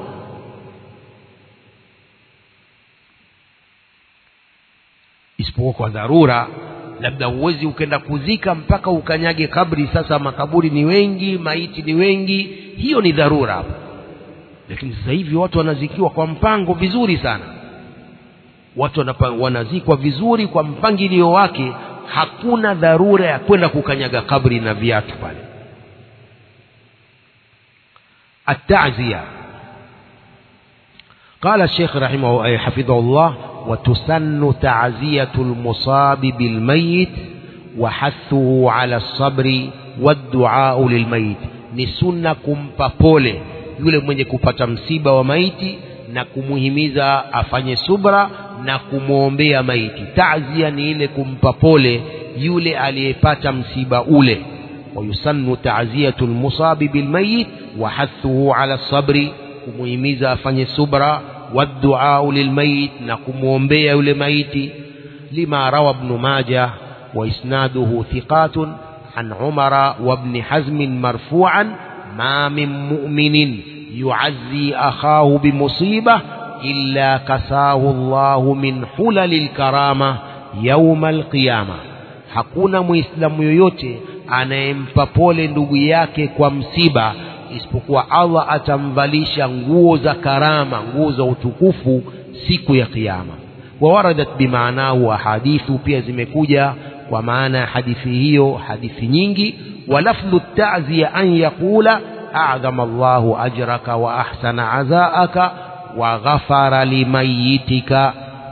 Isipokuwa kwa dharura, labda huwezi ukenda kuzika mpaka ukanyage kabri. Sasa makaburi ni wengi, maiti ni wengi, hiyo ni dharura hapo. Lakini sasa hivi watu wanazikiwa kwa mpango vizuri sana. Watu wanazikwa vizuri kwa mpangilio wake, hakuna dharura ya kwenda kukanyaga kabri na viatu pale. At-ta'ziya. قال الشيخ رحمه حفظه الله: وتسن تعزية المصاب بالميت وحثه على الصبر والدعاء للميت. ni sunna kumpa pole yule mwenye kupata msiba wa maiti na kumuhimiza afanye subra na kumuombea maiti. Ta'ziya ni ile kumpa pole yule aliyepata msiba ule. wa yusannu ta'ziyatul musabi bil mayit wa hathuhu ala sabri, kumuhimiza afanye subra, wa du'a lil mayit, na kumuombea yule maiti. lima rawa ibn Majah wa isnaduhu thiqatun an Umara wa ibn Hazm marfu'an: ما من مؤمن يعزي أخاه بمصيبة إلا كساه الله من حلل الكرامة يوم القيامة. hakuna muislamu yoyote anayempa pole ndugu yake kwa msiba isipokuwa Allah atamvalisha nguo za karama, nguo za utukufu siku ya kiyama. wa waradat bimaanahu ahadithu, pia zimekuja kwa maana hadithi hiyo hadithi nyingi. ولفظ التعزية أن يقول: أعظم الله أجرك وأحسن عزاءك وغفر لميتك.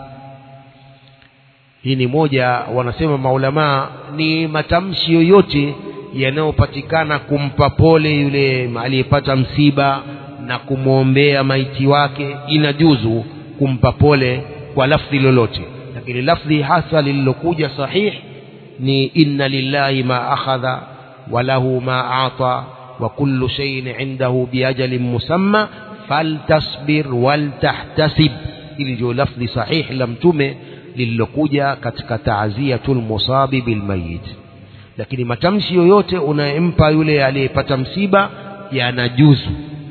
hii ni moja, wanasema maulama, ni matamshi yoyote yanayopatikana kumpa pole yule aliyepata msiba na kumwombea maiti wake, inajuzu kumpa pole kwa lafzi lolote. Lakini lafzi hasa lililokuja sahih ni: inna lillahi ma akhadha وله ما أعطى وكل شيء عنده بأجل مسمى فلتصبر ولتحتسب. ili jo lafzi sahih la mtume lililokuja katika ta'ziyatul musabi bil mayit. Lakini matamshi yoyote unayempa yule aliyepata msiba yanajuzu.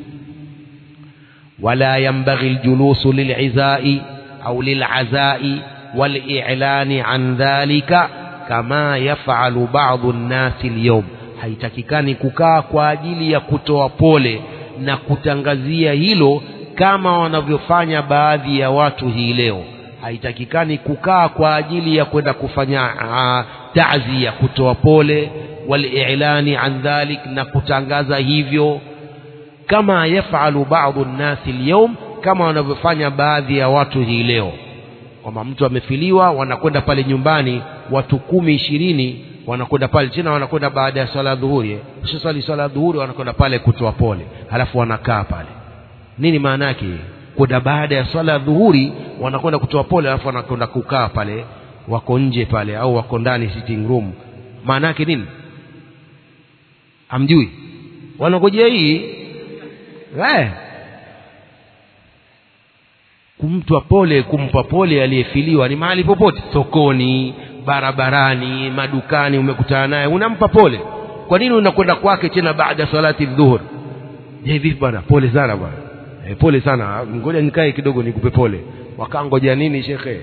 wala yanbaghi aljulusu lil'izai au lil'azai wal'i'lani an dhalika kama yaf'alu ba'dhu an-nasi al-yawm. haitakikani kukaa kwa ajili ya kutoa pole na kutangazia hilo kama wanavyofanya baadhi ya watu hii leo. haitakikani kukaa kwa ajili ya kwenda kufanya ta'ziya, kutoa pole, wal-i'lani an dhalik, na kutangaza hivyo, kama yafalu ba'dhu an-nasi al-yawm, kama wanavyofanya baadhi ya watu hii leo. Kama mtu amefiliwa, wanakwenda pale nyumbani watu 10-20 wanakwenda pale, tena wanakwenda baada ya swala dhuhuri. Kisha swali swala dhuhuri wanakwenda pale kutoa pole, halafu wanakaa pale. Nini maana yake? Kwenda baada ya swala dhuhuri wanakwenda kutoa pole, halafu wanakwenda kukaa pale, wako nje pale au wako ndani sitting room. Maana yake nini? Hamjui? Wanangojea hii kumpa pole, kumpa pole aliyefiliwa ni mahali popote, sokoni, barabarani, madukani, umekutana naye unampa pole. kwa nini unakwenda kwake tena baada salati dhuhur? Vipi bwana, pole sana bwana, pole sana, ngoja nikae kidogo nikupe pole. Wakangoja nini shekhe?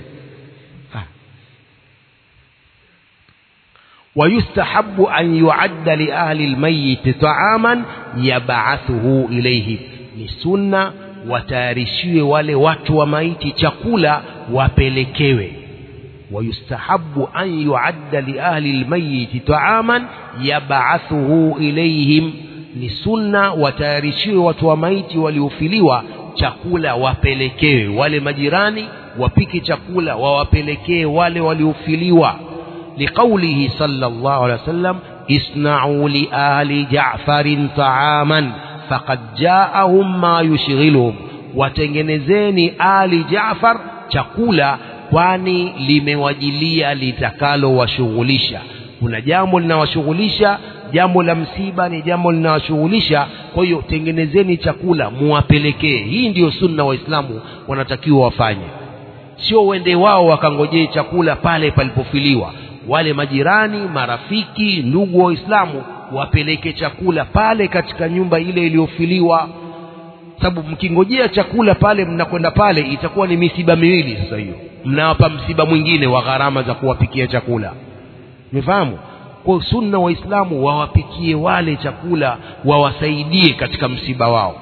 ويستحب أن يعد لأهل الميت طعاما يبعثه إليه. ni sunna watayarishiwe wale watu wa maiti chakula wapelekewe. ويستحب أن يعد لأهل الميت طعاما يبعثه إليهم. ni sunna watayarishiwe watu wa maiti waliofiliwa chakula wapelekewe. wale majirani wapike chakula wawapelekee wale waliofiliwa. لقوله صلى الله عليه وسلم اصنعوا لآل جعفر طعاما فقد جاءهم ما يشغلهم. watengenezeni ali Jaafar chakula kwani limewajilia litakalo washughulisha. kuna jambo linawashughulisha, jambo la msiba ni jambo linawashughulisha, kwa hiyo tengenezeni chakula muwapelekee. hii ndiyo sunna waislamu wanatakiwa wafanye, sio wende wao wakangojee chakula pale palipofiliwa. wale majirani, marafiki, ndugu wa Uislamu wapeleke chakula pale katika nyumba ile iliyofiliwa, sababu mkingojea chakula pale mnakwenda pale itakuwa ni misiba miwili. sasa hiyo mnawapa msiba mwingine wa gharama za kuwapikia chakula. Umefahamu? kwa sunna waislamu wawapikie wale chakula, wawasaidie katika msiba wao.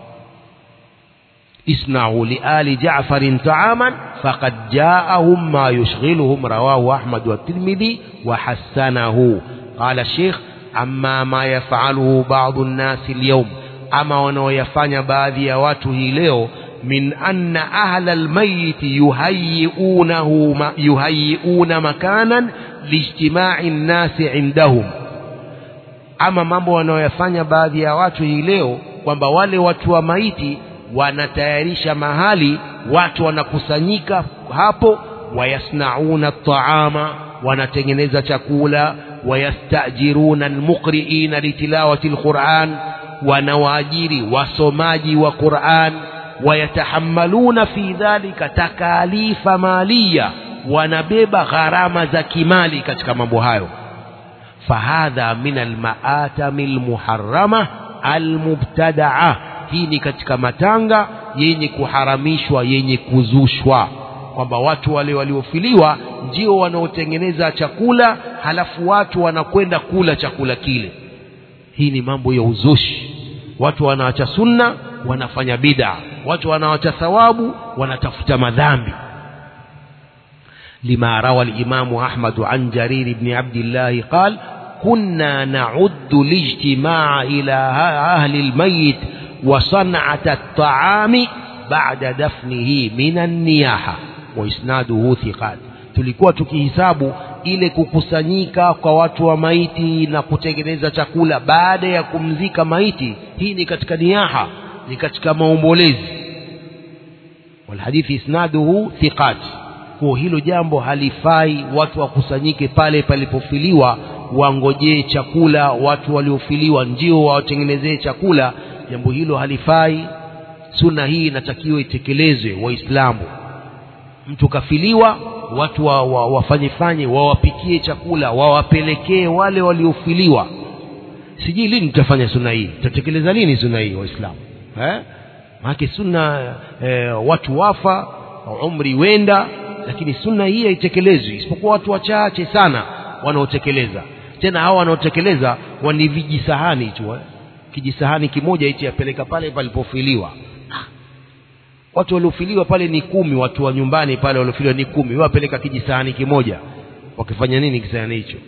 isna'u li ali Ja'farin ta'aman faqad ja'ahum ma yushghiluhum. rawahu Ahmad wa Tirmidhi wa hasanahu. qala Sheikh amma ma yaf'aluhu ba'd an-nas al-yawm, ama wanaoyafanya baadhi ya watu hii leo, min anna ahla al-mayyit yuhayyi'una makanan lijtima'i an-nas 'indahum. ama mambo wanaoyafanya baadhi ya watu hii leo kwamba wale watu wa maiti wanatayarisha mahali watu wanakusanyika hapo, wayasnauna at-ta'ama, wanatengeneza chakula, wayastajiruna al-muqri'ina litilawati al-Qur'an, wanawaajiri wasomaji wa Qur'an, wayatahammaluna fi dhalika takalifa maliya, wanabeba gharama za kimali katika mambo hayo. fahadha min al-ma'atami al-muharrama al-mubtada'a. hii ni katika matanga yenye kuharamishwa, yenye kuzushwa, kwamba watu wale waliofiliwa ndio wanaotengeneza chakula halafu watu wanakwenda kula chakula kile. hii ni mambo ya uzushi. watu wanaacha sunna wanafanya bid'a, watu wanaacha thawabu wanatafuta madhambi. lima rawa al-Imam Ahmad an Jarir ibn Abdullah qala kunna na'uddu lijtimaa ila ahli al-mayyit wa san'at at-ta'ami ba'da dafnihi min an-niyaha wa isnaduhu thiqat. tulikuwa tukihisabu ile kukusanyika kwa watu wa maiti na kutengeneza chakula baada ya kumzika maiti, hii ni katika niyaha, ni katika maombolezi. wal hadithi isnaduhu thiqat. kwa hilo jambo halifai watu wakusanyike pale palipofiliwa wangojee chakula watu waliofiliwa ndio watengenezee chakula. jambo hilo halifai. sunna hii inatakiwa itekelezwe waislamu. mtu kafiliwa, watu wafanye wawapikie chakula wawapelekee wale waliofiliwa. sijui lini tutafanya sunna hii, tutatekeleza lini sunna hii waislamu? maana sunna watu wafa, umri wenda, lakini sunna hii haitekelezwi isipokuwa watu wachache sana wanaotekeleza. tena hawa wanaotekeleza wani vijisahani tu, kijisahani kimoja hichi apeleka pale palipofiliwa. watu waliofiliwa pale ni 10, watu wa nyumbani pale waliofiliwa ni 10, wapeleka kijisahani kimoja, wakifanya nini kisahani hicho?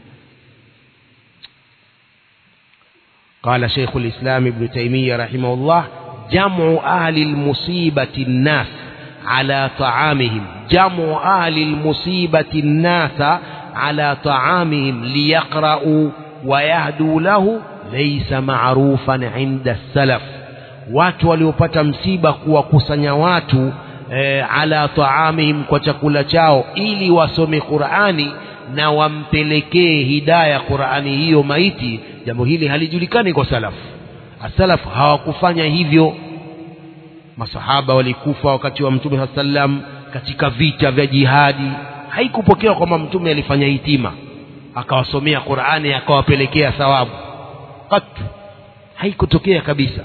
قال شيخ الإسلام ابن تيمية رحمه الله جمع أهل المصيبة الناس على طعامهم. جمع أهل المصيبة الناس على طعامهم ليقرأوا ويهدوا له ليس معروفا عند السلف. watu waliopata msiba kuwakusanya watu ala taamihim, kwa chakula chao, ili wasome Qur'ani na wampelekee hidayah Qur'ani hiyo maiti. jambo hili halijulikani kwa salafu. As-salaf hawakufanya hivyo. Masahaba walikufa wakati wa Mtume sallam katika vita vya jihadi, haikupokewa kwamba Mtume alifanya hitima. akawasomea Qur'ani akawapelekea thawabu. Qat haikutokea kabisa.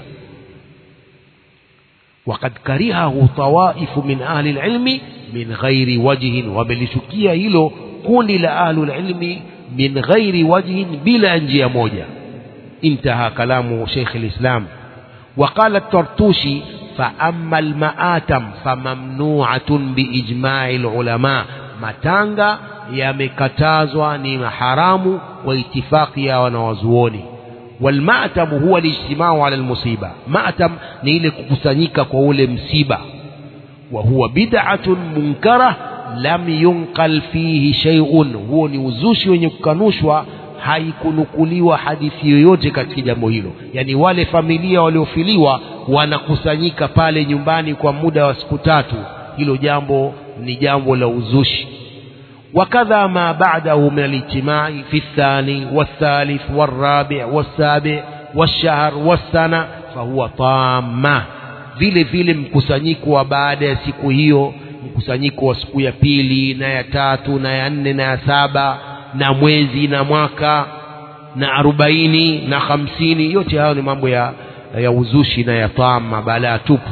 وقد كرهه طوائف من أهل العلم من غير وجه, وبلشكيا hilo kundi la ahlul ilmi min ghairi wajhin, bila njia moja. انتهى كلام شيخ الإسلام. وقال الطرطوشي فأما المآتم فممنوعة بإجماع العلماء, matanga yamekatazwa ni haramu wa itifaki ya wanawazuoni. والمأتم هو الاجتماع على المصيبة, مأتم ni ile kukusanyika kwa ule msiba. وهو بدعة منكرة lam yunqal fihi shay'un, huo ni uzushi wenye kukanushwa, haikunukuliwa hadithi yoyote katika jambo hilo. Yani wale familia waliofiliwa wanakusanyika pale nyumbani kwa muda wa siku 3, hilo jambo ni jambo la uzushi. وكذا ما بعده من الاجتماع في الثاني والثالث والرابع والسابع والشهر والسنة فهو طامة. vile vile mkusanyiko wa baada ya siku hiyo, mkusanyiko wa siku ya pili na ya 3 na ya 4 na ya 7 na mwezi na mwaka na 40 na 50, yote hayo ni mambo ya uzushi na ya tama, balaa tupu.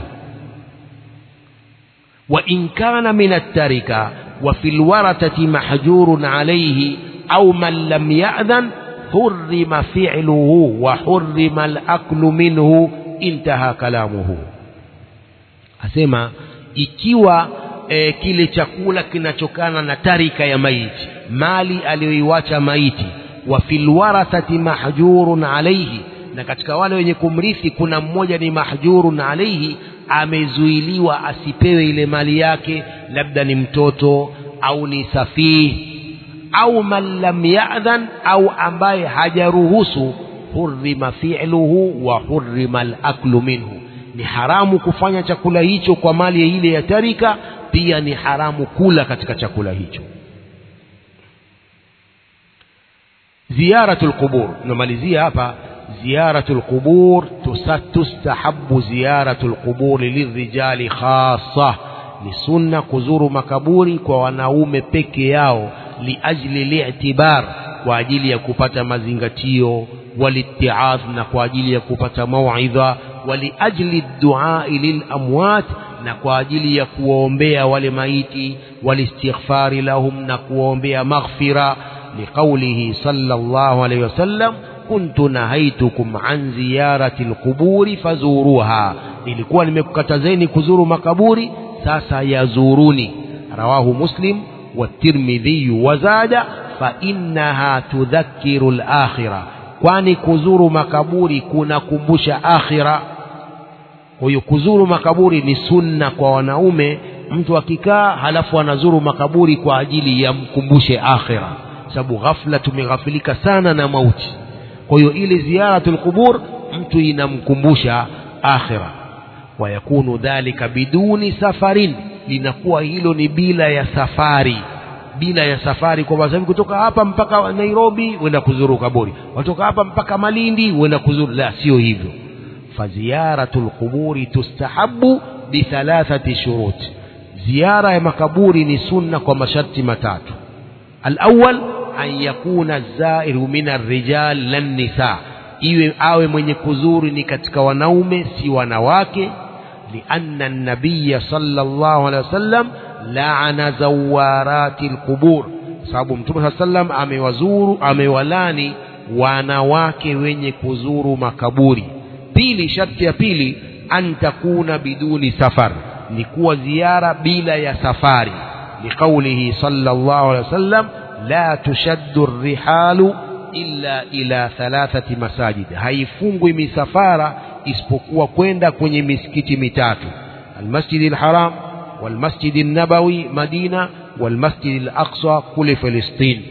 wa in kana min at-tarika wa fil warathati mahjurun alayhi au man lam ya'dhan hurrima fi'luhu wa hurrima al-aklu minhu. Intaha kalamuhu. Asema ikiwa kile chakula kinachokana na tarika ya maiti, mali aliyoiacha maiti, wa fil warathati mahjurun alayhi, na katika wale wenye kumrithi kuna mmoja ni mahjurun alayhi, amezuiliwa asipewe ile mali yake, labda ni mtoto au ni safihi au man lam ya'dhan, au ambaye hajaruhusu, hurrima fi'luhu wa hurrima al-aklu minhu, ni haramu kufanya chakula hicho kwa mali ile ya tarika, pia ni haramu kula katika chakula hicho. Ziyaratul qubur, namalizia hapa. Ziyaratul qubur, tustahabbu ziyaratul qubur lirijali khassa, ni sunna kuzuru makaburi kwa wanaume peke yao, liajli li'tibar, kwa ajili ya kupata mazingatio, walitiadh, na kwa ajili ya kupata mauidha, waliajli du'a lil amwat, na kwa ajili ya kuwaombea wale maiti, walistighfari lahum, na kuwaombea maghfira, liqaulihi sallallahu alayhi wasallam kuntu nahaitukum an ziyarati alquburi fazuruha, nilikuwa nimekukatazeni kuzuru makaburi, sasa yazuruni. Rawahu Muslim wa Tirmidhi wa zada fa innaha tudhakkiru al-akhirah, kwani kuzuru makaburi kunakumbusha akhira. Kwa hiyo kuzuru makaburi ni sunna kwa wanaume. Mtu akikaa halafu anazuru makaburi kwa ajili ya mkumbushe akhira, sababu ghafla tumeghafilika sana na mauti. Kwa hiyo ile ziyaratul qubur mtu inamkumbusha akhira. Wa yakunu dhalika biduni safarin, linakuwa hilo ni bila ya safari. Bila ya safari, kwa sababu kutoka hapa mpaka Nairobi uenda kuzuru kaburi, kutoka hapa mpaka Malindi uenda kuzuru, la, sio hivyo. Faziyaratul quburi tustahabbu bi 3 shurut, ziara ya makaburi ni sunna kwa masharti 3. Al-awwal an yakuna az-zairu min ar-rijal lan nisa, iwe awe mwenye kuzuru ni katika wanaume si wanawake. Lianna an-nabiy sallallahu alayhi wasallam la'ana zawaratil qubur, sababu Mtume sallam amewalani wanawake wenye kuzuru makaburi. Pili, sharti ya pili, an takuna biduni safar, ni kuwa ziara bila ya safari. Liqaulihi sallallahu alayhi wasallam la tushaddu ar-rihalu illa ila 3 masajid, haifungwi misafara isipokuwa kwenda kwenye misikiti 3: al-Masjid al-Haram والمسجد النبوي مدينة والمسجد الأقصى كل فلسطين.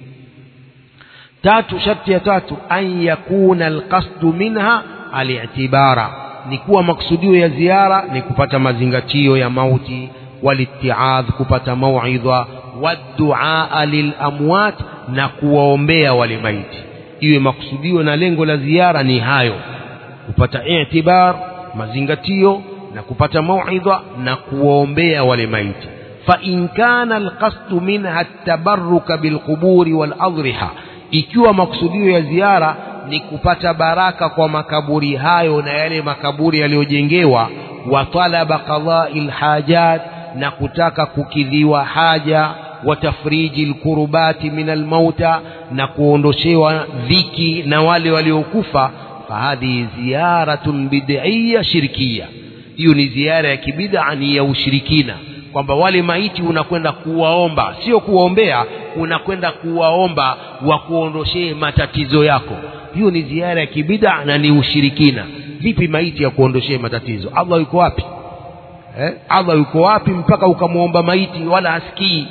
3 شرط 3 أن يكون القصد منها الاعتبار, نكوى مقصوديو يا زيارة نكupata mazingatio ya mauti, walitiadh kupata mauidha, waddu'a lilamwat, na kuwaombea wale maiti. Iwe maksudio na lengo la ziara ni hayo, kupata i'tibar, mazingatio, na kupata mauidha na kuombea wale maiti. fa in kana alqasdu minha at-tabarruk bilquburi wal adriha, ikiwa maksudio ya ziara ni kupata baraka kwa makaburi hayo na yale makaburi yaliyojengewa, wa talaba qada'il hajat, na kutaka kukidhiwa haja, wa tafrijil kurbati min almauta, na kuondoshewa dhiki na wale waliokufa, fahadhi ziyaratun bid'iyya shirkiyya, hiyo ni ziara ya kibid'a, ni ya ushirikina, kwamba wale maiti unakwenda kuwaomba, sio kuwaombea, unakwenda kuwaomba wakuondoshee matatizo yako. Hiyo ni ziara ya kibid'a na ni ushirikina. Vipi maiti ya kuondoshee matatizo? Allah yuko wapi? Allah yuko wapi mpaka ukamuomba maiti wala hasikii?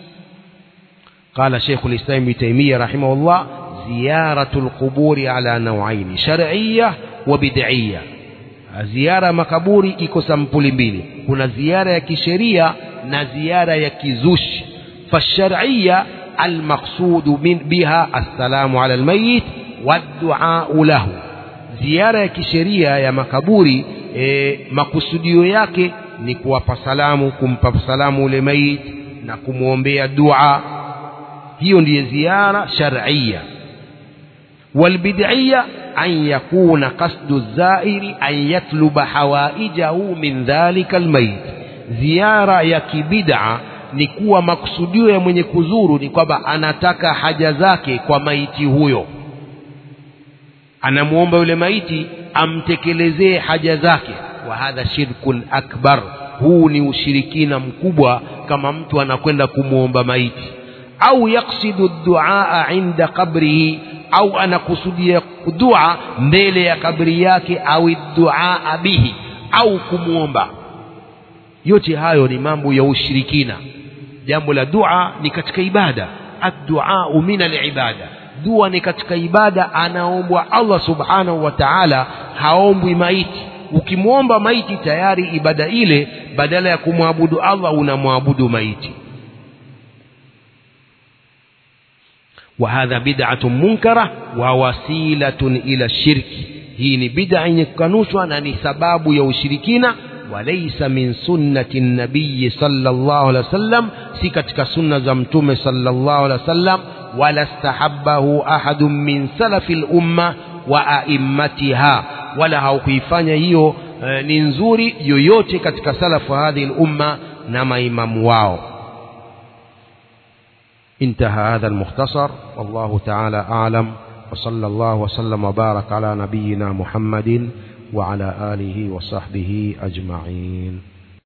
قال شيخ الإسلام ابن تيمية رحمه الله: زيارة القبور على نوعين، شرعية وبدعية. زيارة makaburi iko sampuli mbili, kuna ziara ya kisheria na ziara ya kizushi. فالشرعية المقصود من بها السلام على الميت والدعاء له. ziara ya kisheria ya makaburi makusudio yake ni kuwapa salamu, kumpa salamu ule maiti na kumuombea dua. hiyo ndiyo ziara shar'iyya. والبدعية أن يكون قصد الزائر أن يطلب حوائجه من ذلك الميت. ziara ya kibid'a ni kuwa maksudio ya mwenye kuzuru ni kwamba anataka haja zake kwa maiti huyo, anamuomba yule maiti amtekelezee haja zake. Wa hadha shirkun akbar, huu ni ushirikina mkubwa kama mtu anakwenda kumuomba maiti. Au yaksidu duaa inda qabrihi, au anakusudia dua mbele ya kabri yake, au duaa bihi, au kumuomba. yote hayo ni mambo ya ushirikina. Jambo la dua ni katika ibada, ad-du'a min al-ibada, dua ni katika ibada, anaombwa Allah subhanahu wa ta'ala, haombwi maiti. Ukimwomba maiti tayari ibada ile, badala ya kumwabudu Allah unamwabudu maiti. وهذا بدعة منكرة ووسيلة إلى الشرك. hii ni bid'a yenye kukanushwa na ni sababu ya ushirikina. وليس من سنة النبي صلى الله عليه وسلم, si katika sunna za mtume sallallahu alaihi wasallam. ولا استحبه أحد من سلف الأمة وأئمتها, wala haukuifanya hiyo ni nzuri yoyote katika salafu hadhihi al-umma na maimamu wao. انتهى هذا المختصر، والله تعالى أعلم، وصلى الله وسلم وبارك على نبينا محمد وعلى آله وصحبه أجمعين.